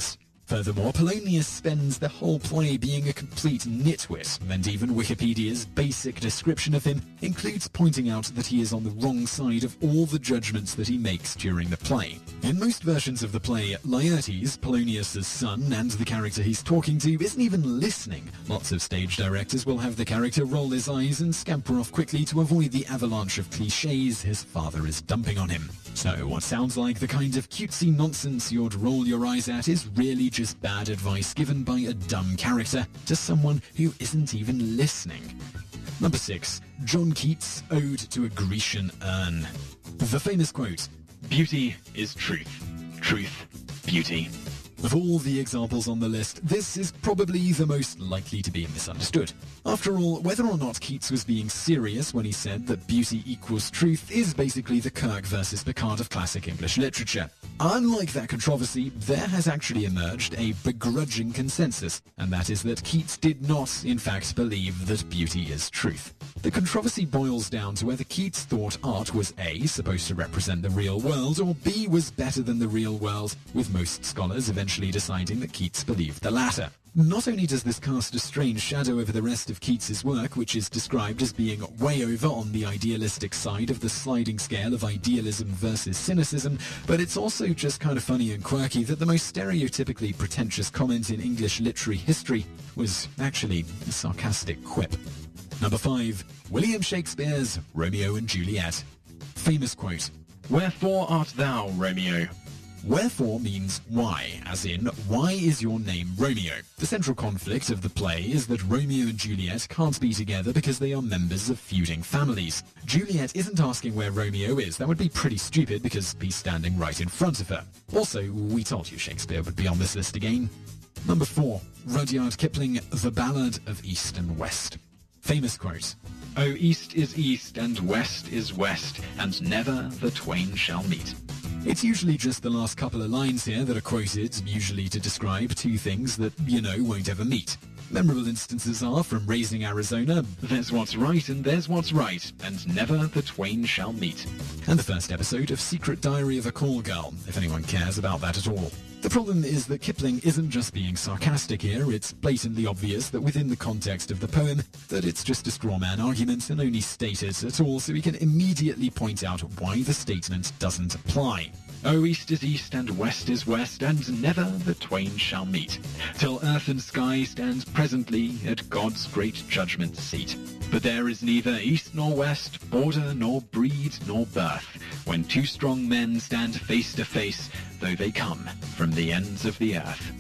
Furthermore, Polonius spends the whole play being a complete nitwit, and even Wikipedia's basic description of him includes pointing out that he is on the wrong side of all the judgments that he makes during the play. In most versions of the play, Laertes, Polonius' son, and the character he's talking to isn't even listening. Lots of stage directors will have the character roll his eyes and scamper off quickly to avoid the avalanche of cliches his father is dumping on him. So what sounds like the kind of cutesy nonsense you'd roll your eyes at is really just bad advice given by a dumb character to someone who isn't even listening. Number 6. John Keats' Ode to a Grecian Urn. The famous quote, "Beauty is truth. Truth, beauty." Of all the examples on the list, this is probably the most likely to be misunderstood. After all, whether or not Keats was being serious when he said that beauty equals truth is basically the Kirk versus Picard of classic English literature. Unlike that controversy, there has actually emerged a begrudging consensus, and that is that Keats did not, in fact, believe that beauty is truth. The controversy boils down to whether Keats thought art was A, supposed to represent the real world, or B, was better than the real world, with most scholars eventually deciding that Keats believed the latter. Not only does this cast a strange shadow over the rest of Keats's work, which is described as being way over on the idealistic side of the sliding scale of idealism versus cynicism, but it's also just kind of funny and quirky that the most stereotypically pretentious comment in English literary history was actually a sarcastic quip. Number 5. William Shakespeare's Romeo and Juliet. Famous quote, "Wherefore art thou, Romeo?" Wherefore means why, as in, why is your name Romeo? The central conflict of the play is that Romeo and Juliet can't be together because they are members of feuding families. Juliet isn't asking where Romeo is. That would be pretty stupid because he's standing right in front of her. Also, we told you Shakespeare would be on this list again. Number 4. Rudyard Kipling, The Ballad of East and West. Famous quote, "O East is East and West is West, and never the twain shall meet." It's usually just the last couple of lines here that are quoted, usually to describe two things that, won't ever meet. Memorable instances are from Raising Arizona, "There's what's right and there's what's right, and never the twain shall meet." And the first episode of Secret Diary of a Call Girl, if anyone cares about that at all. The problem is that Kipling isn't just being sarcastic here, it's blatantly obvious that within the context of the poem, that it's just a straw man argument and only stated at all so we can immediately point out why the statement doesn't apply. "O East is East and West is West, and never the twain shall meet, till earth and sky stand presently at God's great judgment seat. But there is neither East nor West, border nor breed nor birth, when two strong men stand face to face, though they come from the ends of the earth."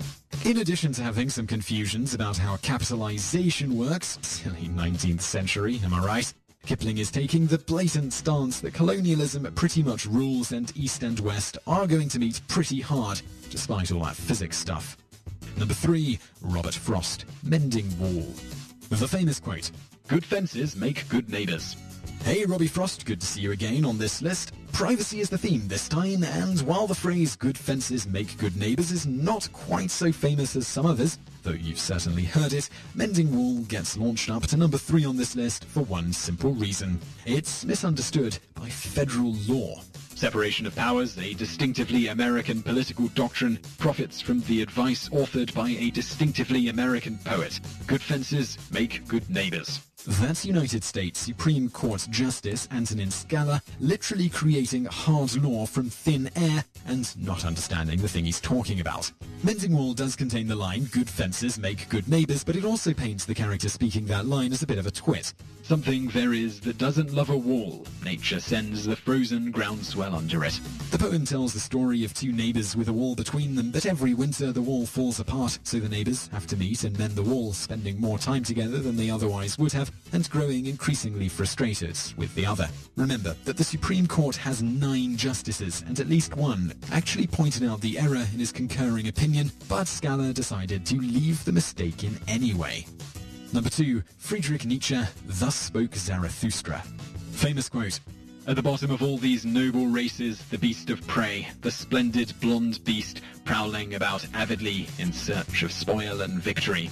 In addition to having some confusions about how capitalization works, silly 19th century, am I right? Kipling is taking the blatant stance that colonialism pretty much rules and East and West are going to meet pretty hard, despite all that physics stuff. Number 3. Robert Frost, Mending Wall. The famous quote, "Good fences make good neighbours." Hey Robbie Frost, good to see you again on this list. Privacy is the theme this time, and while the phrase "good fences make good neighbours" is not quite so famous as some others, though you've certainly heard it, Mending Wall gets launched up to number 3 on this list for one simple reason. It's misunderstood by federal law. Separation of powers, a distinctively American political doctrine, profits from the advice authored by a distinctively American poet. Good fences make good neighbours. That's United States Supreme Court Justice Antonin Scalia literally creating hard law from thin air and not understanding the thing he's talking about. Mending Wall does contain the line, "Good fences make good neighbours," but it also paints the character speaking that line as a bit of a twit. "Something there is that doesn't love a wall. Nature sends the frozen groundswell under it." The poem tells the story of two neighbours with a wall between them, but every winter the wall falls apart, so the neighbours have to meet and mend the wall, spending more time together than they otherwise would have, and growing increasingly frustrated with the other. Remember that the Supreme Court has 9 justices, and at least one actually pointed out the error in his concurring opinion, but Scalia decided to leave the mistake in anyway. Number 2. Friedrich Nietzsche, Thus Spoke Zarathustra. Famous quote, "At the bottom of all these noble races, the beast of prey, the splendid blonde beast, prowling about avidly in search of spoil and victory."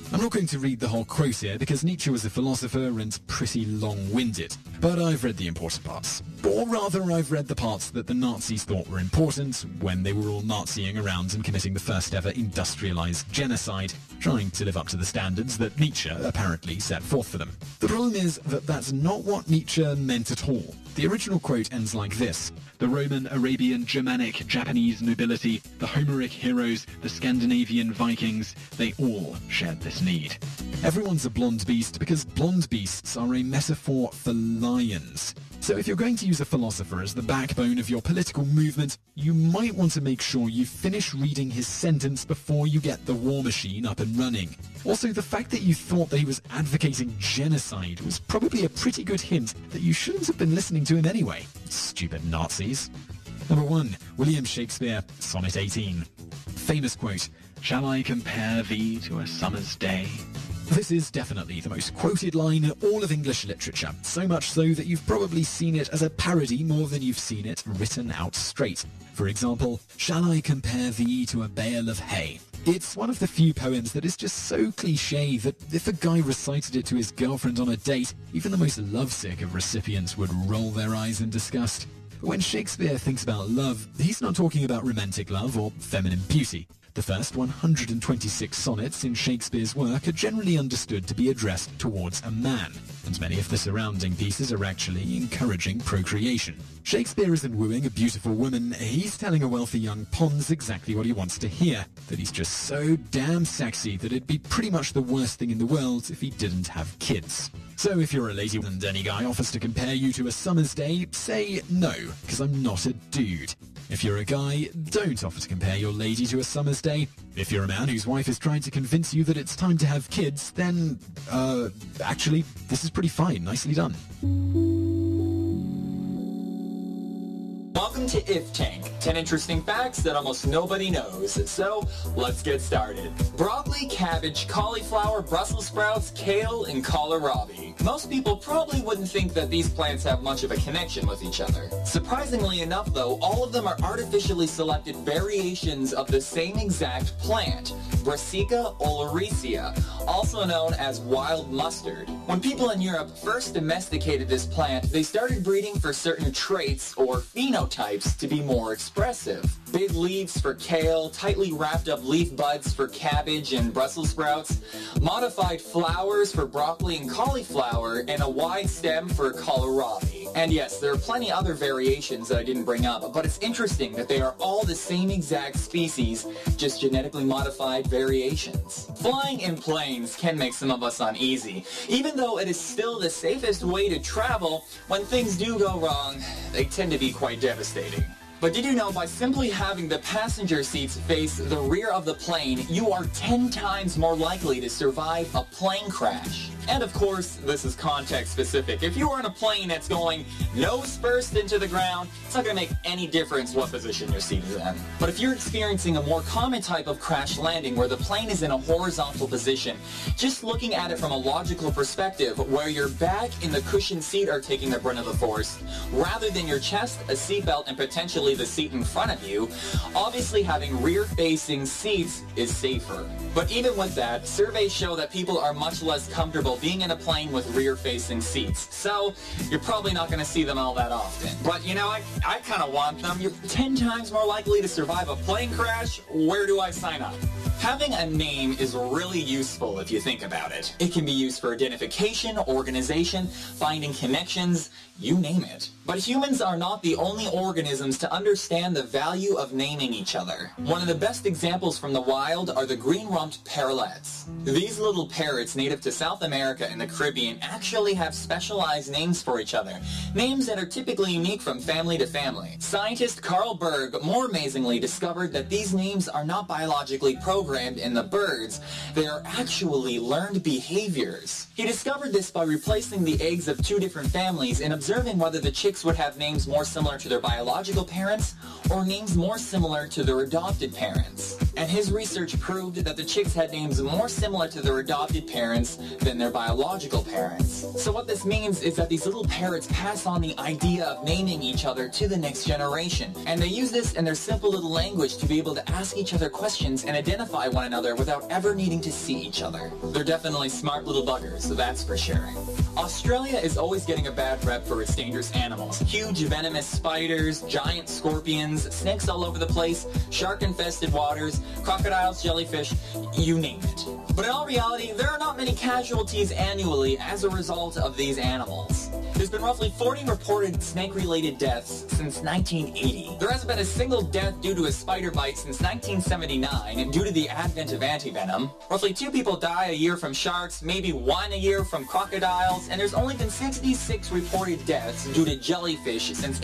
I'm not going to read the whole quote here because Nietzsche was a philosopher and pretty long-winded, but I've read the important parts. Or rather, I've read the parts that the Nazis thought were important when they were all Naziing around and committing the first ever industrialized genocide, trying to live up to the standards that Nietzsche apparently set forth for them. The problem is that that's not what Nietzsche meant at all. The original quote ends like this: "The Roman, Arabian, Germanic, Japanese nobility, the Homeric heroes, the Scandinavian Vikings, they all shared this need." Everyone's a blonde beast because blonde beasts are a metaphor for lions. So if you're going to use a philosopher as the backbone of your political movement, you might want to make sure you finish reading his sentence before you get the war machine up and running. Also, the fact that you thought that he was advocating genocide was probably a pretty good hint that you shouldn't have been listening to him anyway. Stupid Nazis. Number 1. William Shakespeare, Sonnet 18. Famous quote, "Shall I compare thee to a summer's day?" This is definitely the most quoted line in all of English literature, so much so that you've probably seen it as a parody more than you've seen it written out straight. For example, "Shall I compare thee to a bale of hay?" It's one of the few poems that is just so cliché that if a guy recited it to his girlfriend on a date, even the most lovesick of recipients would roll their eyes in disgust. But when Shakespeare thinks about love, he's not talking about romantic love or feminine beauty. The first 126 sonnets in Shakespeare's work are generally understood to be addressed towards a man, and many of the surrounding pieces are actually encouraging procreation. Shakespeare isn't wooing a beautiful woman, he's telling a wealthy young Pons exactly what he wants to hear, that he's just so damn sexy that it'd be pretty much the worst thing in the world if he didn't have kids. So if you're a lady and any guy offers to compare you to a summer's day, say no, because I'm not a dude. If you're a guy, don't offer to compare your lady to a summer's day. If you're a man whose wife is trying to convince you that it's time to have kids, then, actually, this is pretty fine. Nicely done. Welcome to If Tank, 10 interesting facts that almost nobody knows. So, let's get started. Broccoli, cabbage, cauliflower, Brussels sprouts, kale, and kohlrabi. Most people probably wouldn't think that these plants have much of a connection with each other. Surprisingly enough though, all of them are artificially selected variations of the same exact plant, Brassica oleracea, also known as wild mustard. When people in Europe first domesticated this plant, they started breeding for certain traits or phenotypes to be more expressive. Big leaves for kale, tightly wrapped up leaf buds for cabbage and Brussels sprouts, modified flowers for broccoli and cauliflower, and a wide stem for kohlrabi. And yes, there are plenty other variations that I didn't bring up, but it's interesting that they are all the same exact species, just genetically modified variations. Flying in planes can make some of us uneasy. Even though it is still the safest way to travel, when things do go wrong, they tend to be quite devastating. But did you know by simply having the passenger seats face the rear of the plane, you are 10 times more likely to survive a plane crash? And of course, this is context specific. If you are in a plane that's going nose first into the ground, it's not going to make any difference what position your seat is in. But if you're experiencing a more common type of crash landing where the plane is in a horizontal position, just looking at it from a logical perspective where your back and the cushioned seat are taking the brunt of the force, rather than your chest, a seatbelt, and potentially the seat in front of you, obviously having rear-facing seats is safer. But even with that, surveys show that people are much less comfortable being in a plane with rear-facing seats, so you're probably not going to see them all that often. But you know, I kind of want them. You're 10 times more likely to survive a plane crash. Where do I sign up? Having a name is really useful if you think about it. It can be used for identification, organization, finding connections, you name it. But humans are not the only organisms to understand the value of naming each other. One of the best examples from the wild are the green-rumped parrotlets. These little parrots native to South America and the Caribbean actually have specialized names for each other, names that are typically unique from family to family. Scientist Carl Berg more amazingly discovered that these names are not biologically programmed in the birds, they are actually learned behaviors. He discovered this by replacing the eggs of two different families and observing whether the chicks would have names more similar to their biological parents or names more similar to their adopted parents. and his research proved that the chicks had names more similar to their adopted parents than their biological parents. So what this means is that these little parrots pass on the idea of naming each other to the next generation, and they use this in their simple little language to be able to ask each other questions and identify one another without ever needing to see each other. They're definitely smart little buggers, so that's for sure. Australia is always getting a bad rep for its dangerous animals. Huge venomous spiders, giant scorpions, snakes all over the place, shark-infested waters, crocodiles, jellyfish, you name it. But in all reality, there are not many casualties annually as a result of these animals. There's been roughly 40 reported snake-related deaths since 1980. There hasn't been a single death due to a spider bite since 1979 due to the advent of antivenom. Roughly 2 people die a year from sharks, maybe 1 a year from crocodiles, and there's only been 66 reported deaths due to jellyfish since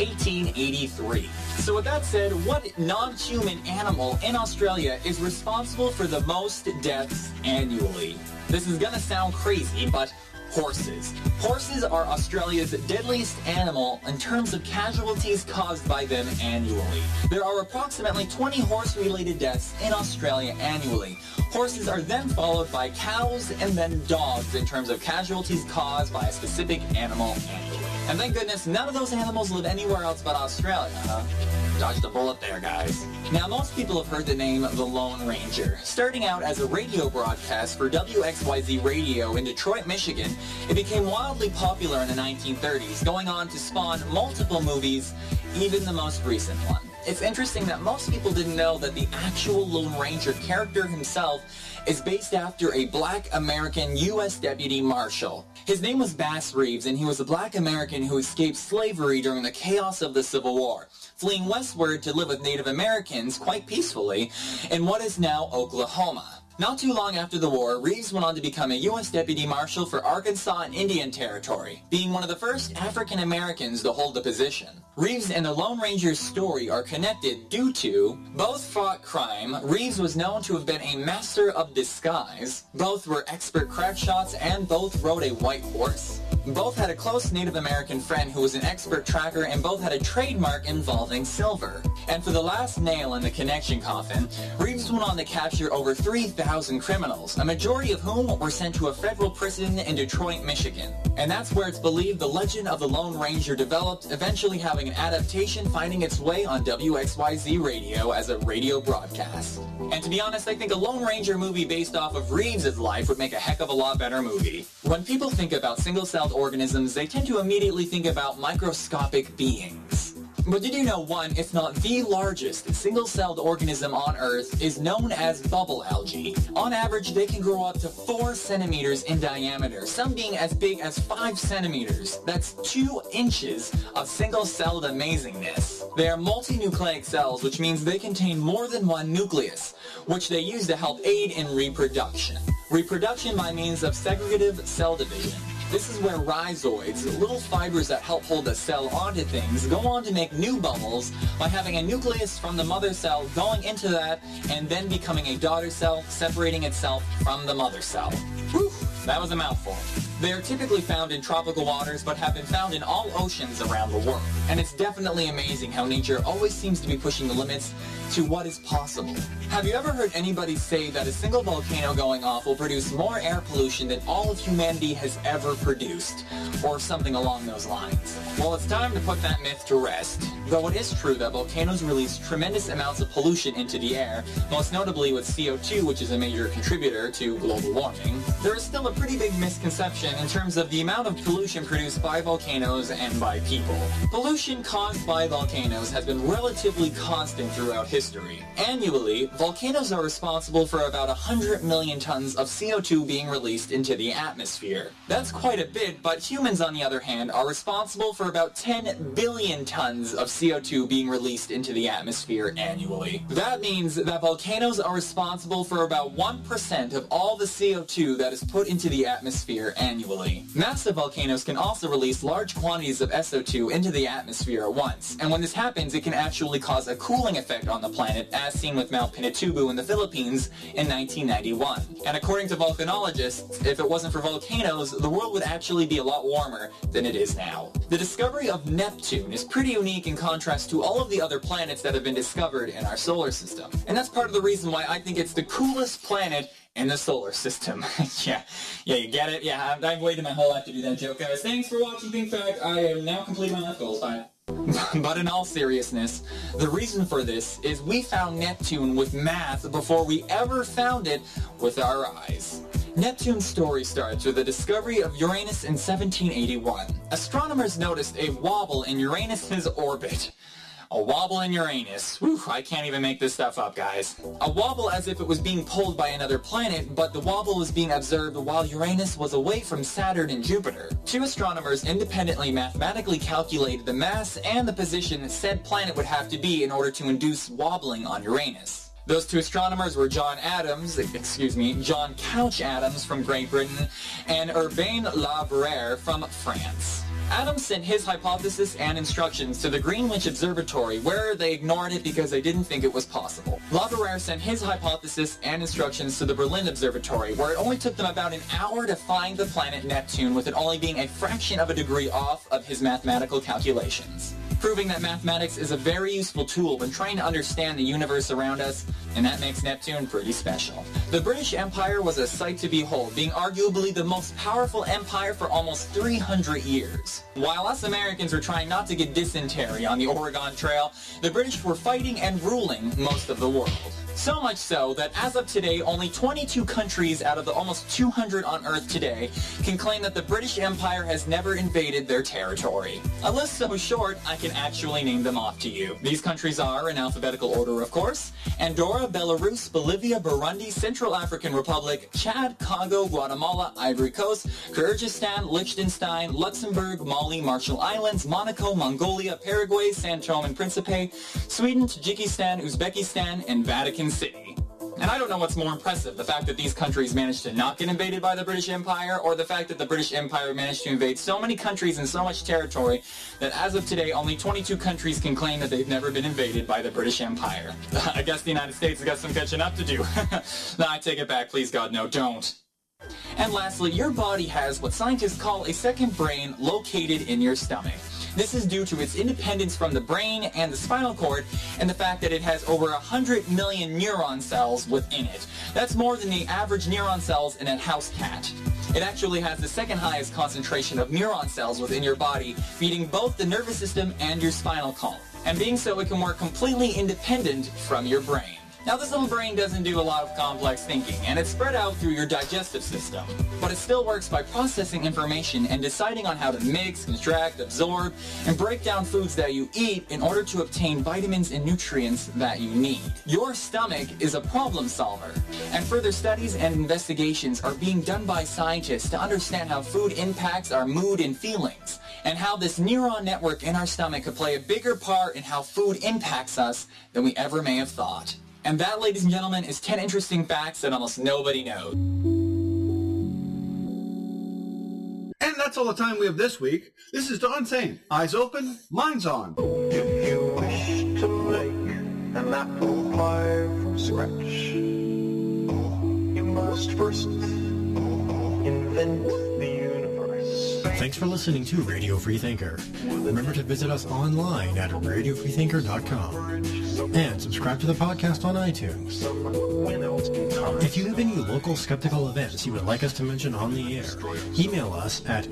1883. So with that said, what non-human animal in Australia is responsible for the most deaths annually? This is gonna sound crazy, but horses. Horses are Australia's deadliest animal in terms of casualties caused by them annually. There are approximately 20 horse-related deaths in Australia annually. Horses are then followed by cows and then dogs in terms of casualties caused by a specific animal annually. And thank goodness none of those animals live anywhere else but Australia, huh? Dodged a bullet there, guys. Now, most people have heard the name The Lone Ranger. Starting out as a radio broadcast for WXYZ Radio in Detroit, Michigan, it became wildly popular in the 1930s, going on to spawn multiple movies, even the most recent one. It's interesting that most people didn't know that the actual Lone Ranger character himself is based after a black American U.S. Deputy Marshal. His name was Bass Reeves, and he was a black American who escaped slavery during the chaos of the Civil War, fleeing westward to live with Native Americans quite peacefully in what is now Oklahoma. Not too long after the war, Reeves went on to become a U.S. Deputy Marshal for Arkansas and Indian Territory, being one of the first African Americans to hold the position. Reeves and the Lone Ranger's story are connected due to both fought crime. Reeves was known to have been a master of disguise. Both were expert crack shots, and both rode a white horse. Both had a close Native American friend who was an expert tracker, and both had a trademark involving silver. And for the last nail in the connection coffin, Reeves went on to capture over 3,000 criminals, a majority of whom were sent to a federal prison in Detroit, Michigan. And that's where it's believed the legend of the Lone Ranger developed, eventually having an adaptation finding its way on WXYZ Radio as a radio broadcast. And to be honest, I think a Lone Ranger movie based off of Reeves' life would make a heck of a lot better movie. When people think about single-celled organisms, they tend to immediately think about microscopic beings. But did you know one, if not the largest, single-celled organism on Earth is known as bubble algae? On average, they can grow up to 4 centimeters in diameter, some being as big as 5 centimeters. That's 2 inches of single-celled amazingness. They are multinucleic cells, which means they contain more than one nucleus, which they use to help aid in reproduction. Reproduction by means of segregative cell division. This is where rhizoids, little fibers that help hold a cell onto things, go on to make new bubbles by having a nucleus from the mother cell going into that and then becoming a daughter cell, separating itself from the mother cell. Whew, that was a mouthful. They are typically found in tropical waters, but have been found in all oceans around the world. And it's definitely amazing how nature always seems to be pushing the limits to what is possible. Have you ever heard anybody say that a single volcano going off will produce more air pollution than all of humanity has ever produced? Or something along those lines? Well, it's time to put that myth to rest. Though it is true that volcanoes release tremendous amounts of pollution into the air, most notably with CO2, which is a major contributor to global warming, there is still a pretty big misconception in terms of the amount of pollution produced by volcanoes and by people. Pollution caused by volcanoes has been relatively constant throughout history. Annually, volcanoes are responsible for about 100 million tons of CO2 being released into the atmosphere. That's quite a bit, but humans, on the other hand, are responsible for about 10 billion tons of CO2 being released into the atmosphere annually. That means that volcanoes are responsible for about 1% of all the CO2 that is put into the atmosphere annually. annually. Massive volcanoes can also release large quantities of SO2 into the atmosphere at once, and when this happens, it can actually cause a cooling effect on the planet, as seen with Mount Pinatubo in the Philippines in 1991. And according to volcanologists, if it wasn't for volcanoes, the world would actually be a lot warmer than it is now. The discovery of Neptune is pretty unique in contrast to all of the other planets that have been discovered in our solar system. And that's part of the reason why I think it's the coolest planet in the solar system. yeah, you get it? Yeah, I've waited my whole life to do that joke, guys. Thanks for watching Pink Fact. I am now completing my life goals. Bye. But in all seriousness, the reason for this is we found Neptune with math before we ever found it with our eyes. Neptune's story starts with the discovery of Uranus in 1781. Astronomers noticed a wobble in Uranus's orbit. A wobble in Uranus. Whew, I can't even make this stuff up, guys. A wobble as if it was being pulled by another planet, but the wobble was being observed while Uranus was away from Saturn and Jupiter. Two astronomers independently mathematically calculated the mass and the position said planet would have to be in order to induce wobbling on Uranus. Those two astronomers were John Couch Adams from Great Britain and Urbain Le Verrier from France. Adams sent his hypothesis and instructions to the Greenwich Observatory, where they ignored it because they didn't think it was possible. Le Verrier sent his hypothesis and instructions to the Berlin Observatory, where it only took them about an hour to find the planet Neptune, with it only being a fraction of a degree off of his mathematical calculations. Proving that mathematics is a very useful tool when trying to understand the universe around us, and that makes Neptune pretty special. The British Empire was a sight to behold, being arguably the most powerful empire for almost 300 years. While us Americans were trying not to get dysentery on the Oregon Trail, the British were fighting and ruling most of the world. So much so that as of today, only 22 countries out of the almost 200 on Earth today can claim that the British Empire has never invaded their territory. A list so short, I can actually name them off to you. These countries are, in alphabetical order of course, Andorra, Belarus, Bolivia, Burundi, Central African Republic, Chad, Congo, Guatemala, Ivory Coast, Kyrgyzstan, Liechtenstein, Luxembourg, Mali, Marshall Islands, Monaco, Mongolia, Paraguay, San Tome and Principe, Sweden, Tajikistan, Uzbekistan, and Vatican City. And I don't know what's more impressive, the fact that these countries managed to not get invaded by the British Empire, or the fact that the British Empire managed to invade so many countries and so much territory that as of today, only 22 countries can claim that they've never been invaded by the British Empire. I guess the United States has got some catching up to do. No, I take it back, please God, no, don't. And lastly, your body has what scientists call a second brain located in your stomach. This is due to its independence from the brain and the spinal cord, and the fact that it has over 100 million neuron cells within it. That's more than the average neuron cells in a house cat. It actually has the second highest concentration of neuron cells within your body, feeding both the nervous system and your spinal column. And being so, it can work completely independent from your brain. Now, this little brain doesn't do a lot of complex thinking, and it's spread out through your digestive system. But it still works by processing information and deciding on how to mix, contract, absorb, and break down foods that you eat in order to obtain vitamins and nutrients that you need. Your stomach is a problem solver, and further studies and investigations are being done by scientists to understand how food impacts our mood and feelings, and how this neuron network in our stomach could play a bigger part in how food impacts us than we ever may have thought. And that, ladies and gentlemen, is 10 interesting facts that almost nobody knows. And that's all the time we have this week. This is Don saying, eyes open, minds on. If you wish to make an apple pie from scratch, you must first invent the universe. Thanks for listening to Radio Free Thinker. Remember to visit us online at radiofreethinker.com. And subscribe to the podcast on iTunes. If you have any local skeptical events you would like us to mention on the air, email us at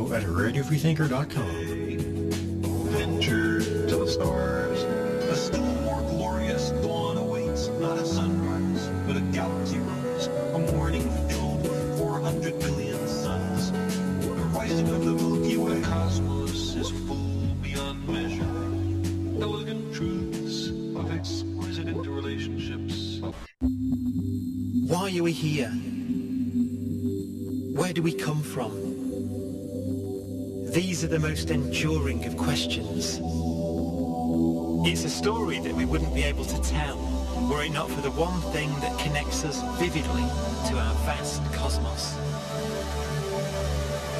info@radiofreethinker.com. Venture to the stars. A still more glorious dawn awaits, not a sunrise, but a galaxy rose. A morning filled with 400 billion suns. The rising of the Milky Way cosmos is full beyond measure. Elegant truths of exquisite interrelationships. Why are we here? Where do we come from? These are the most enduring of questions. It's a story that we wouldn't be able to tell were it not for the one thing that connects us vividly to our vast cosmos.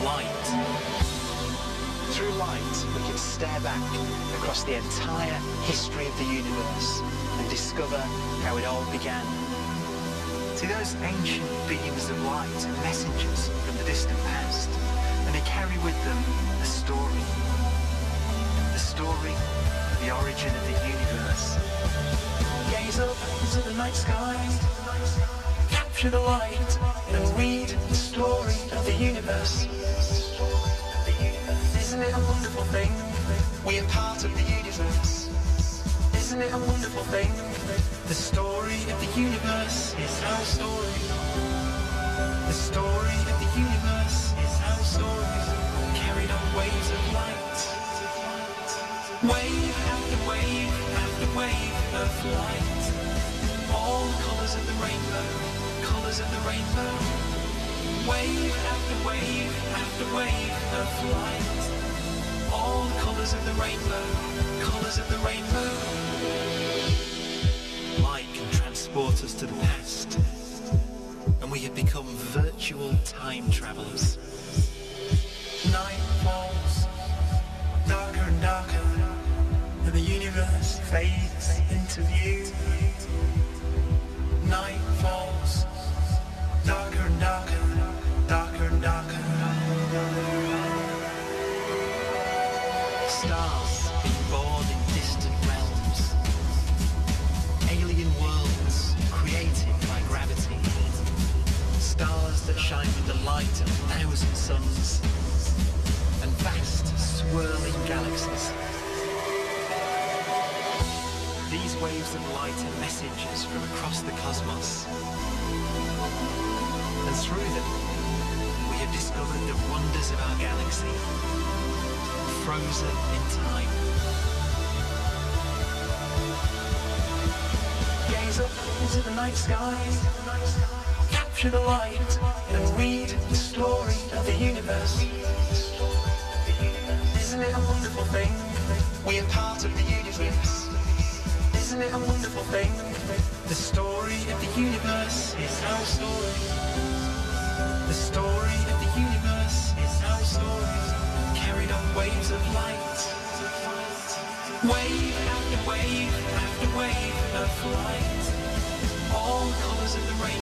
light. Through light, we can stare back across the entire history of the universe and discover how it all began. See, those ancient beams of light are messengers from the distant past, and they carry with them a story. The story of the origin of the universe. Gaze up into the night sky, capture the light, and read the story of the universe. Isn't it a wonderful thing? We are part of the universe. Isn't it a wonderful thing? The story of the universe is our story. The story of the universe is our story, carried on waves of light. Wave after wave after wave of light. All colours of the rainbow, colours of the rainbow. Wave after wave after wave of light. All colours of the rainbow, colours of the rainbow. Light can transport us to the past, and we have become virtual time travellers. Night falls, darker and darker, and the universe fades into view. Night falls, darker and darker, darker and darker. Stars being born in distant realms. Alien worlds created by gravity. Stars that shine with the light of 1,000 suns. And vast, swirling galaxies. These waves of light are messengers from across the cosmos. And through them, we have discovered the wonders of our galaxy. Frozen in time. Gaze up into the night sky, capture the light, and read the story of the universe. Isn't it a wonderful thing? We are part of the universe. Isn't it a wonderful thing? The story of the universe is our story. The story of the universe is our story, carried on waves of light. Wave after wave after wave of light. All colours of the rainbow.